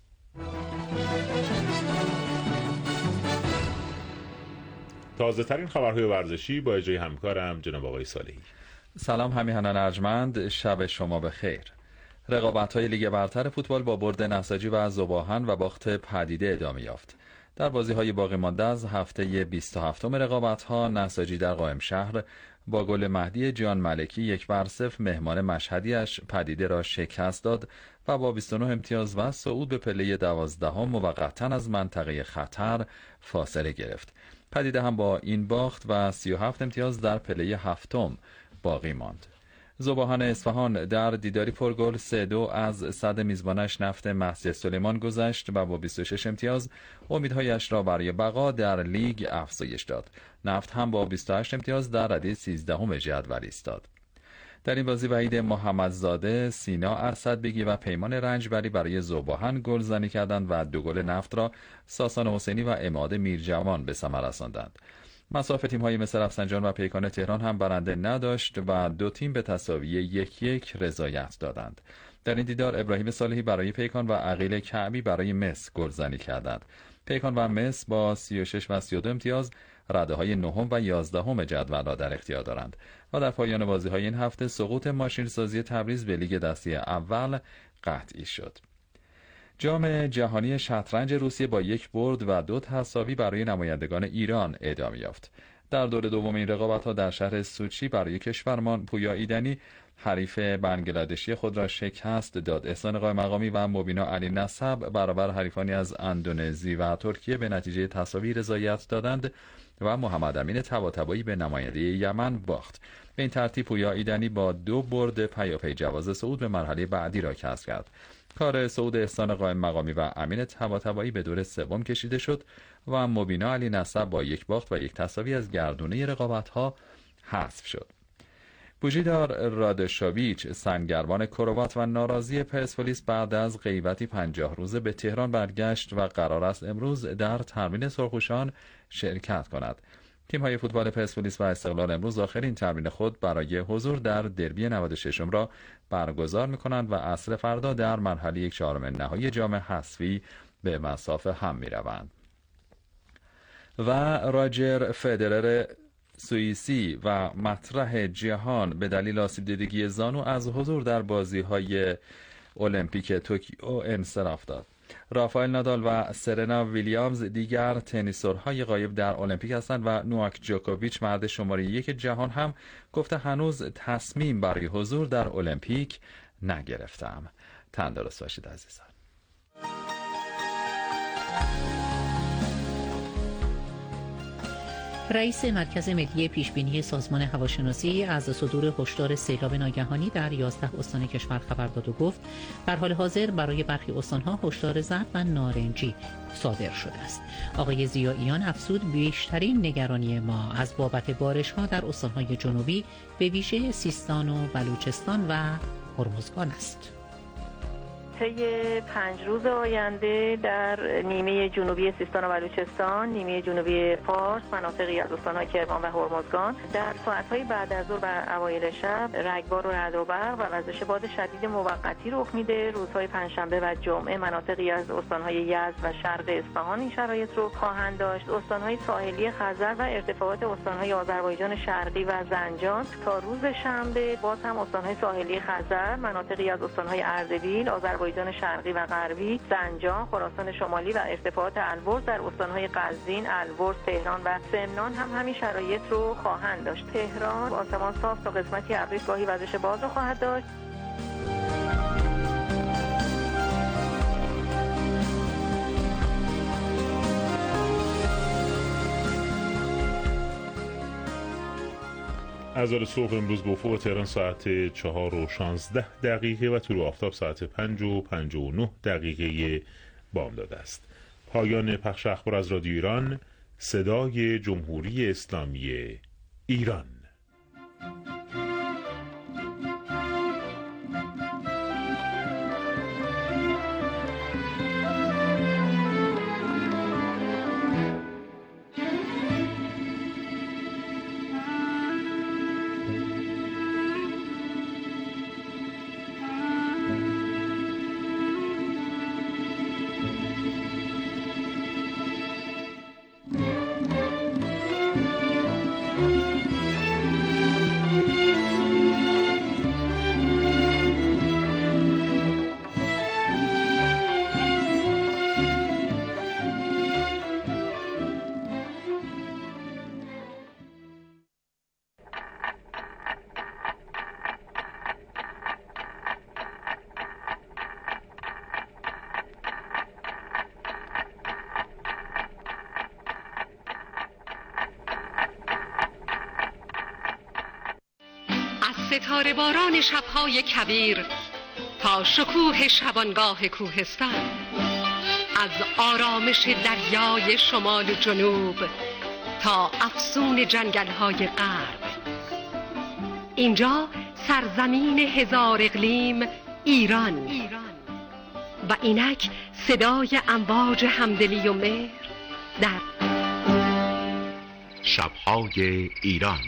تازه ترین خبرهای ورزشی با اجرای همکارم جناب آقای صالحی. سلام همیهنان ارجمند، شب شما بخیر. رقابت‌های لیگ برتر فوتبال با برد نساجی و ذوباهن و باخت پدیده ادامه یافت. در بازی‌های باقی مانده از هفته 27 رقابت‌ها نساجی در قائم شهر با گل مهدی جان ملکی 1-0 مهمان مشهدیش پدیده را شکست داد و با 29 امتیاز و صعود به پله 12 موقتاً از منطقه خطر فاصله گرفت. پدیده هم با این باخت و 37 امتیاز در پله 7 باقی ماند. ذوباهن اصفهان در دیداری پرگل 3-2 از صد میزبانش نفت مسجد سلیمان گذشت و با 26 امتیاز امیدهایش را برای بقا در لیگ افزایش داد. نفت هم با 28 امتیاز در رده 13 جدول ایستاد. در این بازی وحید محمدزاده، سینا اسدبگی و پیمان رنجبری برای ذوباهن گلزنی کردند و 2 گل نفت را ساسان حسینی و عماد میرجوان به ثمر رساندند. مصاف تیم‌های مثل رفسنجان و پیکان تهران هم برنده نداشت و 2 تیم به تساوی 1-1 رضایت دادند. در این دیدار ابراهیم صالحی برای پیکان و عقیل کعبی برای مس گلزنی کردند. پیکان و مس با 36 و 32 امتیاز رده‌های 9 و 11 جدول را در اختیار دارند و در پایان بازی‌های این هفته سقوط ماشین‌سازی تبریز به لیگ دسته اول قطعی شد. جام جهانی شطرنج روسیه با 1 برد و 2 تساوی برای نمایندگان ایران ادامه یافت. در دور دوم این رقابت‌ها در شهر سوچی برای کشورمان پویا ایدنی حریف بنگلادشی خود را شکست داد. احسان قائمقامی و مبینا علی نسب برابر حریفانی از اندونزی و ترکیه به نتیجه تساوی رضایت دادند و محمد امین طباطبایی به نماینده یمن باخت. به این ترتیب پویا ایدنی با 2 برد پیاپی جواز صعود به مرحله بعدی را کسب کرد. کار صعود احسان قائم مقامی و امین طباطبایی به دور سوم کشیده شد و مبینا علی نسب با 1 باخت و 1 تساوی از گردونه رقابت‌ها حذف شد. بوژیدار رادشاویچ سنگربان کروات و ناراضی پرسپولیس بعد از غیبتی 50 روزه به تهران برگشت و قرار است امروز در تمرین سرخوشان شرکت کند. تیم‌های فوتبال پرسپولیس و استقلال امروز آخرین تمرین خود برای حضور در دربی 96 را برگزار می‌کنند و عصر فردا در مرحله 1/4 نهایی جام حذفی به مسافه هم می‌روند. و راجر فدرر سوئیسی و مطرح جهان به دلیل آسیب دیدگی زانو از حضور در بازی‌های المپیک توکیو انصراف داد. رافائل نادال و سرنا ویلیامز دیگر تنیسورهای غایب در المپیک هستند و نوواک جوکوویچ مرد شماره 1 جهان هم گفته هنوز تصمیم برای حضور در المپیک نگرفتم. تندرست باشید عزیزان. رئیس مرکز ملی پیشبینی سازمان هواشناسی از صدور هشدار سیلاب ناگهانی در 11 استان کشور خبر داد و گفت در حال حاضر برای برخی استانها هشدار زرد و نارنجی صادر شده است. آقای ضیائیان افزود بیشترین نگرانی ما از بابت بارش‌ها در استانهای جنوبی به ویژه سیستان و بلوچستان و هرمزگان است. طی 5 روز آینده در نیمه جنوبی سیستان و بلوچستان، نیمه جنوبی فارس، مناطقی از استان‌های کرمان و هرمزگان در ساعت‌های بعد از ظهر و اوایل شب رگبار و رعد و برق و وزش باد شدید موقتی رخ میده. روزهای پنجشنبه و جمعه مناطقی از استان‌های یزد و شرق اصفهان این شرایط رو خواهند داشت. استان‌های ساحلی خزر و ارتفاعات استان‌های آذربایجان شرقی و زنجان تا روز شنبه باز هم استان‌های ساحلی خزر، مناطقی از استان‌های اردبیل، آذربایجان شرقی و غربی، زنجان، خراسان شمالی و ارتفاعات البرز در استان‌های قزوین، البرز، تهران و سمنان هم همین شرایط رو خواهند داشت. تهران آسمان صاف تا قسمتی ابری گاهی وزش باد رو خواهد داشت. اذان صبح امروز به افق تهران ساعت 4:16 و طلوع آفتاب ساعت 5:59 بامداد است. پایان پخش اخبار از رادیو ایران، صدای جمهوری اسلامی ایران. ستاره باران شب‌های کویر تا شکوه شبانگاه کوهستان، از آرامش دریای شمال و جنوب تا افسون جنگل‌های غرب، اینجا سرزمین هزار اقلیم ایران و اینک صدای امواج همدلی و مهر در شب‌های ایران.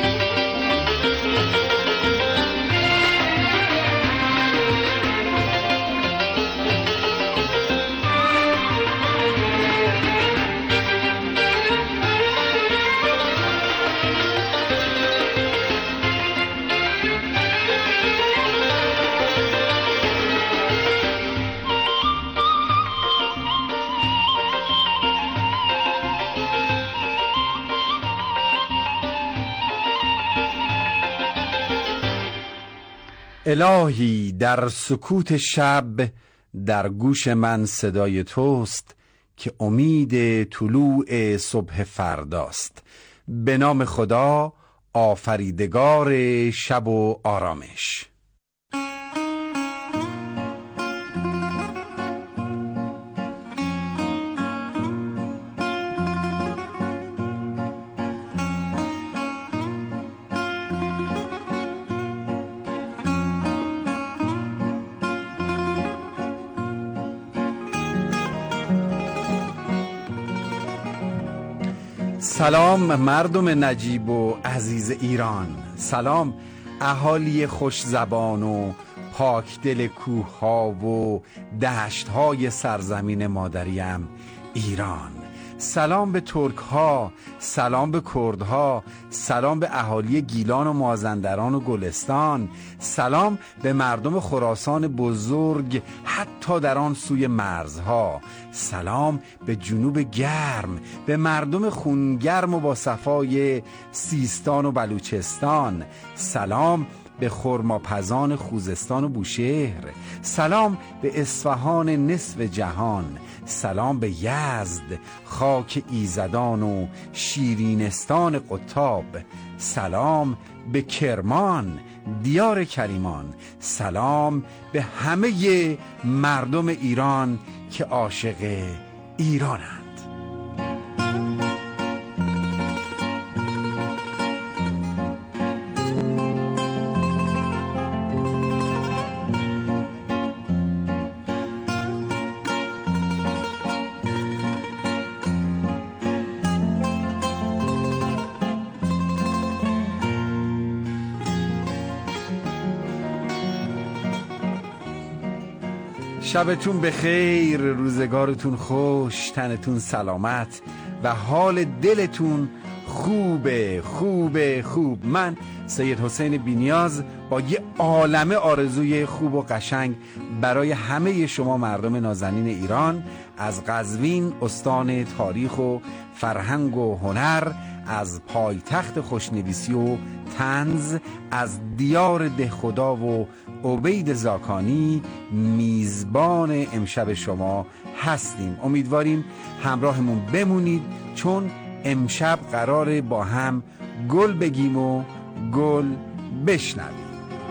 الهی در سکوت شب در گوش من صدای توست که امید طلوع صبح فرداست. به نام خدا آفریدگار شب و آرامش. سلام مردم نجیب و عزیز ایران، سلام اهالی خوش زبان و پاک دل کوه ها و دشت های سرزمین مادریم ایران، سلام به ترک ها، سلام به کرد ها، سلام به اهالی گیلان و مازندران و گلستان، سلام به مردم خراسان بزرگ حتی در آن سوی مرزها، سلام به جنوب گرم، به مردم خونگرم و با صفای سیستان و بلوچستان، سلام به خرماپزان خوزستان و بوشهر، سلام به اصفهان نصف جهان، سلام به یزد خاک ایزدان و شیرینستان قطاب، سلام به کرمان دیار کریمان، سلام به همه مردم ایران که عاشق ایرانند. شبتون بخیر، روزگارتون خوش، تنتون سلامت و حال دلتون خوب. من سید حسین بینیاز با یه عالمه آرزوی خوب و قشنگ برای همه شما مردم نازنین ایران، از قزوین استان تاریخ و فرهنگ و هنر، از پایتخت خوشنویسی و طنز، از دیار دهخدا و عبید زاکانی میزبان امشب شما هستیم. امیدواریم همراهمون بمونید، چون امشب قراره با هم گل بگیم و گل بشنویم.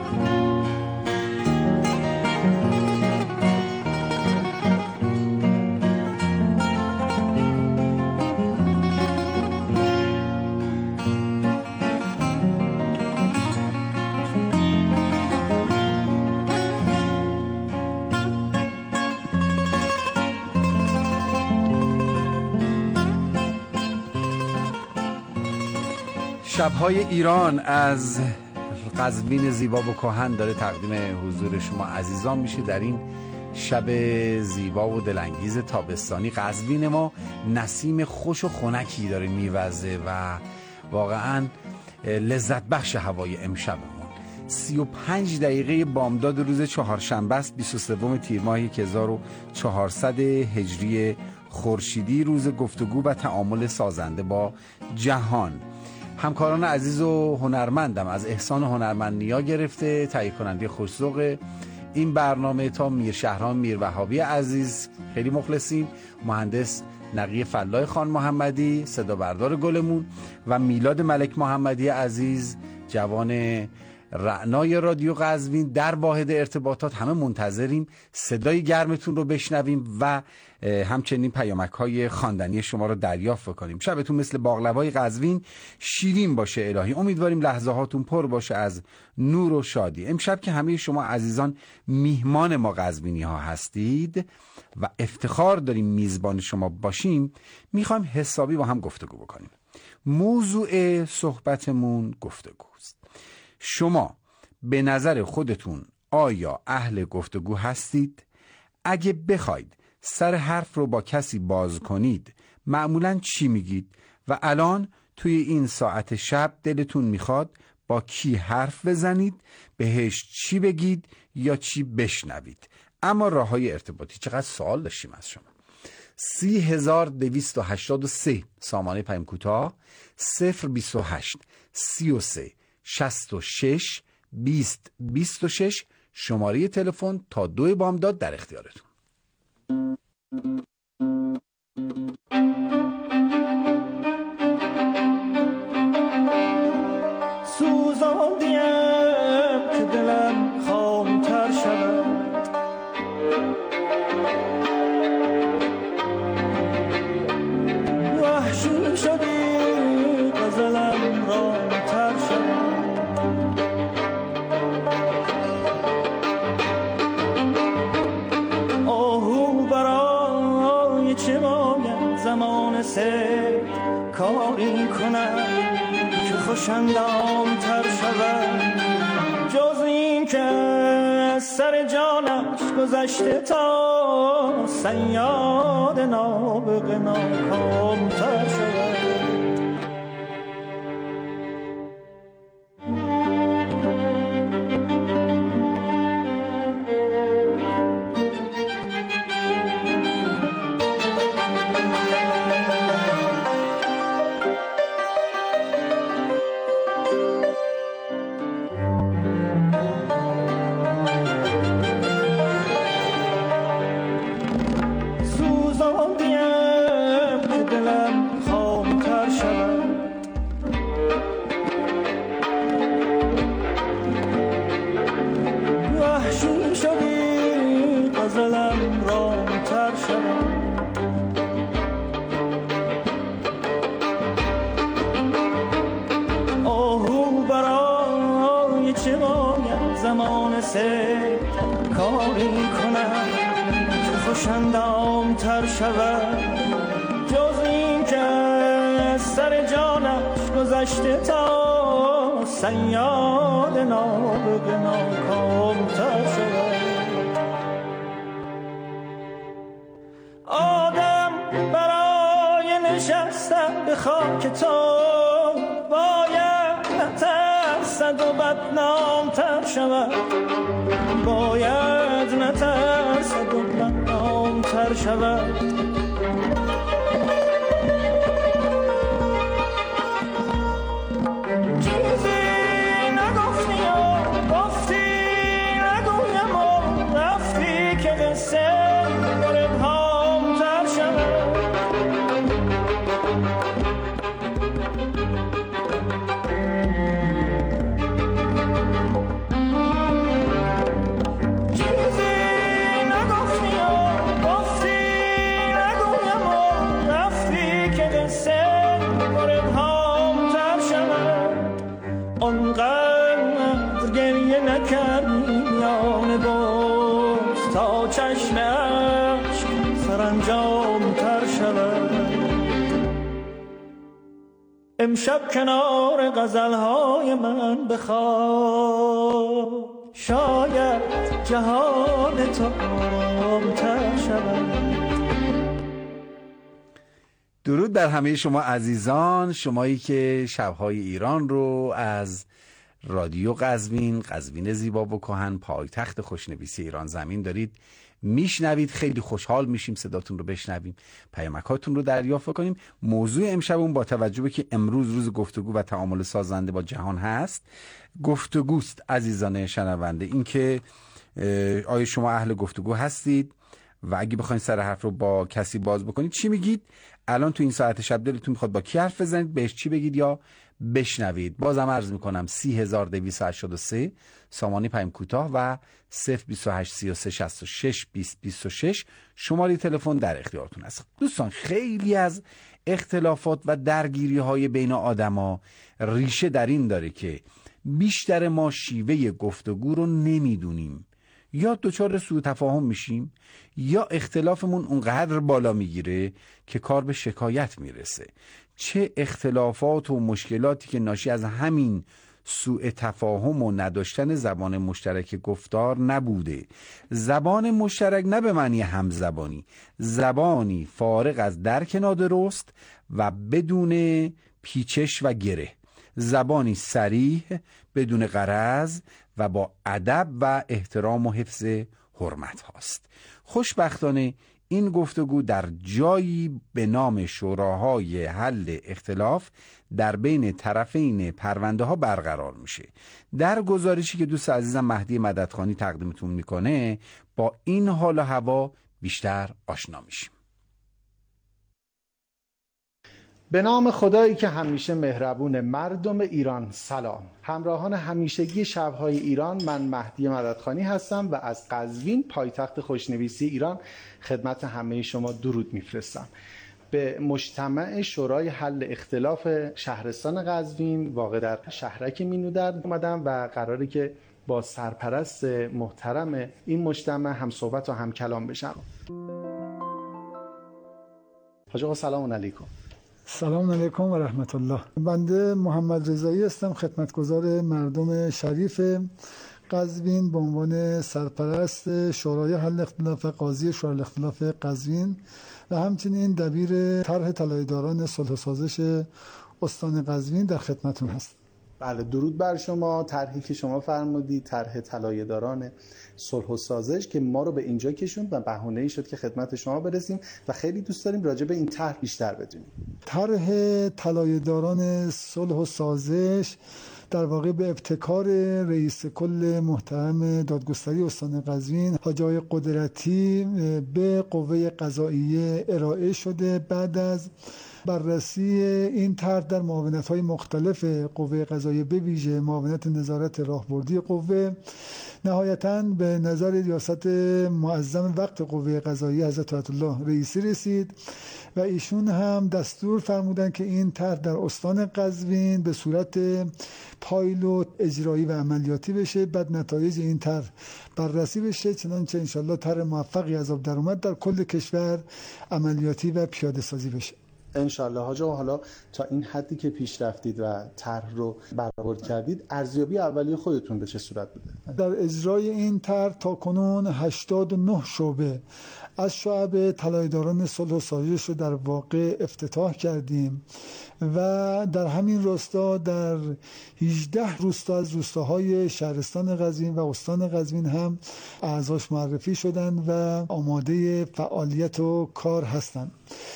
شب‌های ایران از قزوین زیبا و کهن داره تقدیم حضور شما عزیزان میشه در این شب زیبا و دلانگیز تابستانی. قزوین ما نسیم خوش و خنکی داره میوزه و واقعا لذت بخش هوای امشبمون. 35 دقیقه بامداد روز چهارشنبه است، 23 تیر ماه 1400 هجری خورشیدی، روز گفتگو و تعامل سازنده با جهان. همکاران عزیز و هنرمندم از احسان هنرمندنیا گرفته تهیه کننده خوش‌ذوق این برنامه تا میر شهرام میر وهابی عزیز خیلی مخلصیم، مهندس نقی فلاح خان محمدی، صدا بردار گلمون و میلاد ملک محمدی عزیز جوان رعنای رادیو قزوین در واحد ارتباطات. همه منتظریم صدای گرمتون رو بشنویم و همچنین پیامک‌های خواندنی شما رو دریافت کنیم. شبتون مثل باقلوای قزوین شیرین باشه الهی. امیدواریم لحظه هاتون پر باشه از نور و شادی. امشب که همه شما عزیزان میهمان ما قزوینی ها هستید و افتخار داریم میزبان شما باشیم، میخوایم حسابی با هم گفتگو بکنیم. موضوع صحبتمون گفتگوست. شما به نظر خودتون آیا اهل گفتگو هستید؟ اگه بخواید سر حرف رو با کسی باز کنید معمولاً چی میگید؟ و الان توی این ساعت شب دلتون میخواد با کی حرف بزنید؟ بهش چی بگید یا چی بشنوید؟ اما راههای ارتباطی چقدر سوال داشتیم از شما. 3283 سامانه پیام کوتاه 028 33 66 20 26 شماره تلفن تا 2 بامداد در اختیارتون. سوزاندیم که دلم خامتر شود، وحشی شدی غزلم رامتر شود. آهو برای چه باید زمان سید کاری کنم که خوشندام تر شود، جز این که از سر جانش گذشته تا صیاد نابغه ناکام تر شود. زمان سه کاری کنم که خوشندام تر شود، جز این که از سر جانش گذشته تا صیاد نابغه ناکام تر شود. آدم برای نشستن به خاک تو باید نترسد و بدنام تر شود، باید نترسد و بدنام تر شود. چیزی نگفتی و گفتی نگویم و رفتی که قصه بربهام تر شود. امشب کنار غزلهای من بخواب، شاید جهان تو آرام‌تر شود. درود بر همه شما عزیزان، شمایی که شب‌های ایران رو از رادیو قزوین زیبا و کهن، پایتخت خوشنویسی ایران زمین دارید میشنوید. خیلی خوشحال میشیم صداتون رو بشنویم، پیامکاتون رو دریافت کنیم. موضوع امشبمون با توجه به که امروز روز گفتگو و تعامل سازنده با جهان هست، گفتگوست عزیزان شنونده. این که آیا شما اهل گفتگو هستید و اگه بخواید سر حرف رو با کسی باز بکنید چی میگید؟ الان تو این ساعت شب دلتون میخواد با کی حرف بزنید، بهش چی بگید یا بشنوید؟ بازم عرض میکنم 3283 سامانی پیام کوتاه و 028 33 66 20 26 شماره تلفن در اختیارتون است. دوستان، خیلی از اختلافات و درگیری های بین آدما ریشه در این داره که بیشتر ما شیوه گفتگو رو نمیدونیم، یا دچار سوء تفاهم میشیم یا اختلافمون اونقدر بالا میگیره که کار به شکایت میرسه. چه اختلافات و مشکلاتی که ناشی از همین سوء تفاهم و نداشتن زبان مشترک گفتار نبوده. زبان مشترک نه به معنی همزبانی، زبانی فارغ از درک نادرست و بدون پیچش و گره، زبانی صریح بدون غرض و با ادب و احترام و حفظ حرمت هاست. خوشبختانه این گفتگو در جایی به نام شوراهای حل اختلاف در بین طرفین پرونده ها برقرار میشه. در گزارشی که دوست عزیزم مهدی مددخانی تقدیمتون میکنه با این حال و هوا بیشتر آشنا میشیم. به نام خدایی که همیشه مهربون، مردم ایران سلام. همراهان همیشگی شب‌های ایران، من مهدی مددخانی هستم و از قزوین پایتخت خوشنویسی ایران خدمت همه شما درود میفرستم. به مجتمع شورای حل اختلاف شهرستان قزوین واقع در شهرک مینودرد اومدم و قراره که با سرپرست محترم این مجتمع هم صحبت و هم کلام بشم. حاج آقا سلام علیکم. سلام علیکم و رحمت الله. بنده محمد رضایی هستم، خدمتگزار مردم شریف قزوین به عنوان سرپرست شورای حل اختلاف، قاضی شورای اختلاف قزوین و همچنین دبیر طرح طلایه‌داران صلح و سازش استان قزوین در خدمتتون هستم. بله، درود بر شما. طرحی که شما فرمودید، طرح طلایه‌داران صلح و سازش که ما رو به اینجا کشوند و بهانه‌ای شد که خدمت شما برسیم و خیلی دوست داریم راجع به این طرح بیشتر بدونیم. طرح طلایه‌داران صلح و سازش در واقع به ابتکار رئیس کل محترم دادگستری استان قزوین حاج آقای قدرتی به قوه قضاییه ارائه شده. بعد از بررسی این طرح در معاونت‌های مختلف قوه قضاییه به ویژه معاونت نظارت راهبردی قوه، نهایتاً به نظر ریاست معظم وقت قوه قضاییه حضرت آیت الله رئیسی رسید و ایشون هم دستور فرمودن که این طرح در استان قزوین به صورت پایلوت اجرایی و عملیاتی بشه، بعد نتایج این طرح بررسی بشه، چنانچه انشالله طرح موفقی از آب در اومد در کل کشور عملیاتی و پیاده سازی بشه. انشالله. حاج آقا، حالا تا این حدی که پیش رفتید و طرح رو برآورد کردید، ارزیابی اولیه خودتون به چه صورت بوده؟ در اجرای این طرح تا کنون 89 شعبه از شعب طلایه‌داران صلح و سازش رو در واقع افتتاح کردیم و در همین راستا در 18 روستا از روستاهای شهرستان قزوین و استان قزوین هم اعضاش معرفی شدن و آماده فعالیت و کار هستند.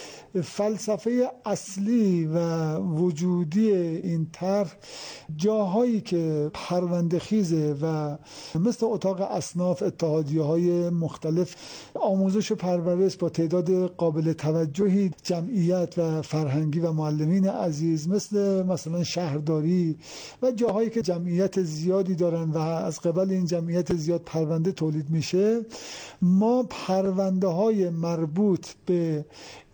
فلسفه اصلی و وجودی این طرح جاهایی که پرونده خیزه و مثل اتاق اصناف، اتحادیه‌های مختلف، آموزش و پرورش با تعداد قابل توجهی جمعیت و فرهنگی و معلمین عزیز، مثلا شهرداری و جاهایی که جمعیت زیادی دارن و از قبل این جمعیت زیاد پرونده تولید میشه، ما پرونده های مربوط به این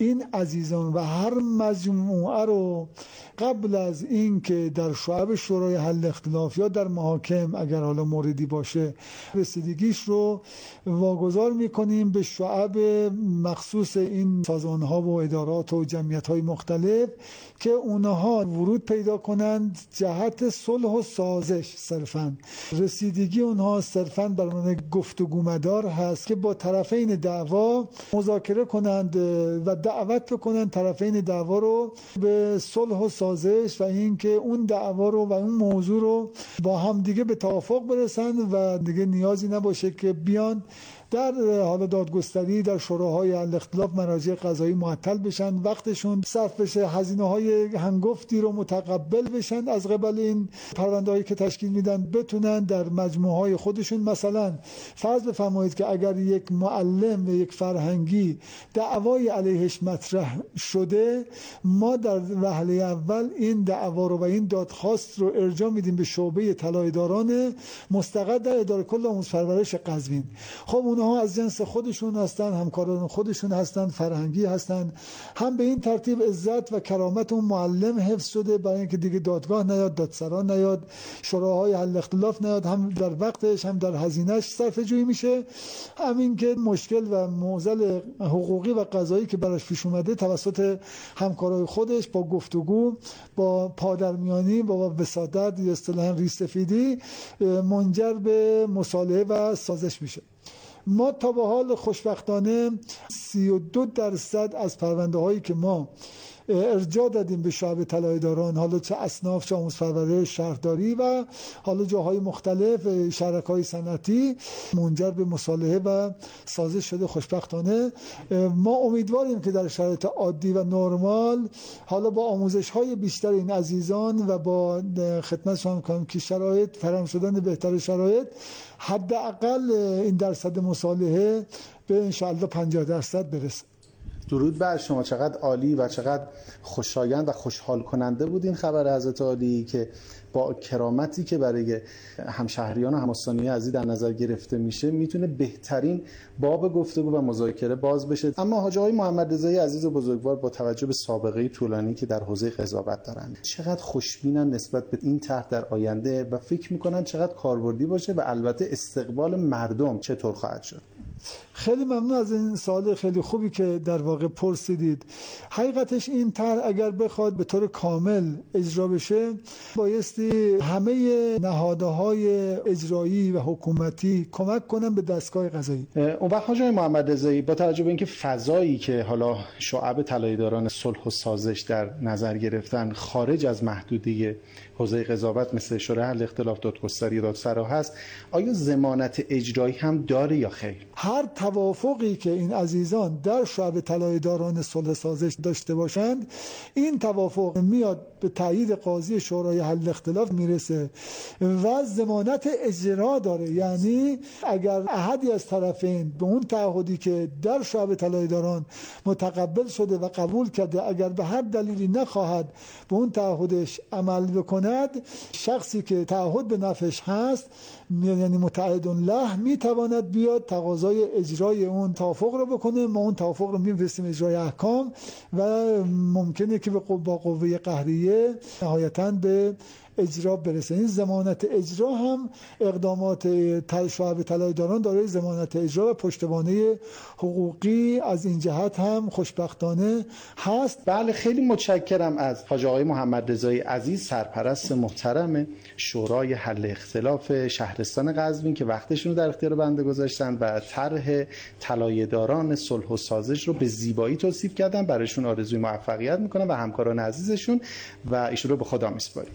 عزیزان و هر مجموعه رو قبل از این که در شعب شورای حل اختلاف یا در محاکم اگر حالا موردی باشه رسیدگیش رو واگذار میکنیم به شعب مخصوص این سازمان‌ها و ادارات و جمعیت‌های مختلف که اونها ورود پیدا کنند جهت صلح و سازش. صرفاً رسیدگی اونها صرفاً برای گفتگو مدار هست که با طرفین دعوا مذاکره کنند و دعوت بکنند طرفین دعوا رو به صلح و سازش و اینکه اون دعوا رو و اون موضوع رو با هم دیگه به توافق برسند و دیگه نیازی نباشه که بیان در حال دادگستری در شوراهای حل اختلاف مراجع قضایی معطل بشن، وقتشون صرف بشه، هزینه‌های هنگفتی رو متقبل بشن از قبل این پرونده‌هایی که تشکیل میدن، بتونن در مجموعه‌های خودشون مثلا فرض بفرمایید که اگر یک معلم و یک فرهنگی دعوای علیهش مطرح شده، ما در وهله اول این دعوا رو و این دادخواست رو ارجاع میدیم به شعبه طلایه‌داران مستقر در اداره کل آموزش پرورش قزوین. خب اونها از جنس خودشون هستن، همکاران خودشون هستن، فرهنگی هستن، هم به این ترتیب عزت و کرامت اون معلم حفظ شده برای اینکه دیگه دادگاه نیاد، دادسرا نیاد، شوراهای حل اختلاف نیاد، هم در وقتش هم در هزینه‌اش صرفه جویی میشه. همین که مشکل و معضل حقوقی و قضایی که براش پیش اومده توسط همکارای خودش با گفتگو، با پادرمیانی، با وساطت یا اصطلاحاً ریسفیدی منجر به مصالحه و سازش میشه. ما تا به حال خوشبختانه 32% از پرونده هایی که ما ارجاع دادیم به شعب طلایه‌داران، حالا چه اصناف، چه آموزش پرورش، شهرداری و حالا جاهای مختلف، شرکای صنعتی، منجر به مصالحه و سازش شده. خوشبختانه ما امیدواریم که در شرایط عادی و نرمال، حالا با آموزش های بیشتر این عزیزان و با خدمتشان کنم که شرایط فراهم شدن بهتر شرایط، حداقل این درصد مصالحه به انشاءالله 50% برسه. درود بر شما، چقدر عالی و چقدر خوشایند و خوشحال کننده بود این خبر حضرت عالی که با کرامتی که برای همشهریان و هم‌آستانی عزیز در نظر گرفته میشه میتونه بهترین باب گفتگو و مذاکره باز بشه. اما حاجی آقای محمد رضایی عزیز و بزرگوار با توجه به سابقه طولانی که در حوزه قضاوت دارن، چقدر خوشبینن نسبت به این طرح در آینده و فکر میکنن چقدر کاربردی باشه و البته استقبال مردم چطور خواهد شد؟ خیلی ممنون از این سوال خیلی خوبی که در واقع پرسیدید. حقیقتش این طرح اگر بخواد به طور کامل اجرا بشه، بایستی همه نهادهای اجرایی و حکومتی کمک کنن به دستگاه قضایی. اون وقت حاجی محمد رضایی با توجه به اینکه فضایی که حالا شعب طلایه‌داران صلح و سازش در نظر گرفتن خارج از محدوده حوزه قضاوت مثل شورای حل اختلاف، دادگستری، دادسرا هست، آیا ضمانت اجرایی هم داره یا خیر؟ هر توافقی که این عزیزان در شعب طلایه‌داران صلح سازش داشته باشند، این توافق میاد به تایید قاضی شورای حل اختلاف میرسه و ضمانت اجرا داره. یعنی اگر احدی از طرفین به اون تعهدی که در شعب طلایه‌داران متقبل شده و قبول کرده، اگر به هر دلیلی نخواهد به اون تعهدش عمل بکند، شخصی که تعهد به نفعش هست، یعنی متعهد له، میتواند بیاد تقاضای اجرای اون توافق رو بکنه. ما اون توافق رو میفرستیم اجرای احکام و ممکنه که با قوه قهریه نهایتاً به اجرا برسه. این ضمانت اجرا هم اقدامات شعب طلایه‌داران دارای ضمانت اجرا و پشتوانه حقوقی از این جهت هم خوشبختانه هست. بله، خیلی متشکرم از حاجی آقای محمد رضایی عزیز، سرپرست محترم شورای حل اختلاف شهرستان قزوین که وقتشون رو در اختیار بنده گذاشتن و طرح طلایه‌داران صلح و سازش رو به زیبایی توصیف کردن. برایشون آرزوی موفقیت میکنم و همکاران عزیزشون و ایشون رو به خدا میسپاریم.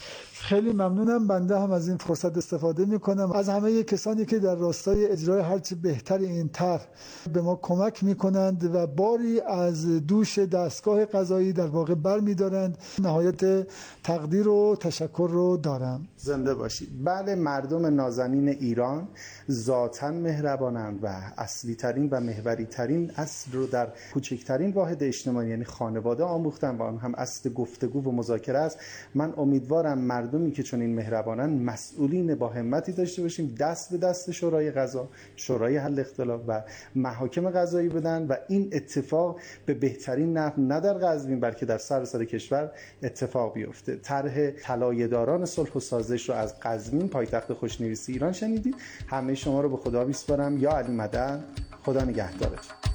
خیلی ممنونم. بنده هم از این فرصت استفاده میکنم از همه کسانی که در راستای اجرای هرچه بهتر این طرح به ما کمک میکنند و باری از دوش دستگاه قضایی در واقع بر میدارند. نهایت تقدیر و تشکر رو دارم. زنده باشید. بله، مردم نازنین ایران ذاتاً مهربانند و اصلی ترین و محوری ترین اصل رو در کوچکترین واحد اجتماعی یعنی خانواده آموختن و آن هم اصل گفتگو و مذاکره است. من امیدوارم مردم مردمی که چون این مهربانن مسئولین با همتی داشته باشیم، دست به دست شورای قضا، شورای حل اختلاف و محاکم قضایی بدن و این اتفاق به بهترین نحو نه در قزوین بلکه در سراسر کشور اتفاق بیفته. طرح طلایه‌داران صلح و سازش رو از قزوین پایتخت خوشنویسی ایران شنیدید. همه شما رو به خدا میسپارم. یا علی مدد، خدا نگهدارتون.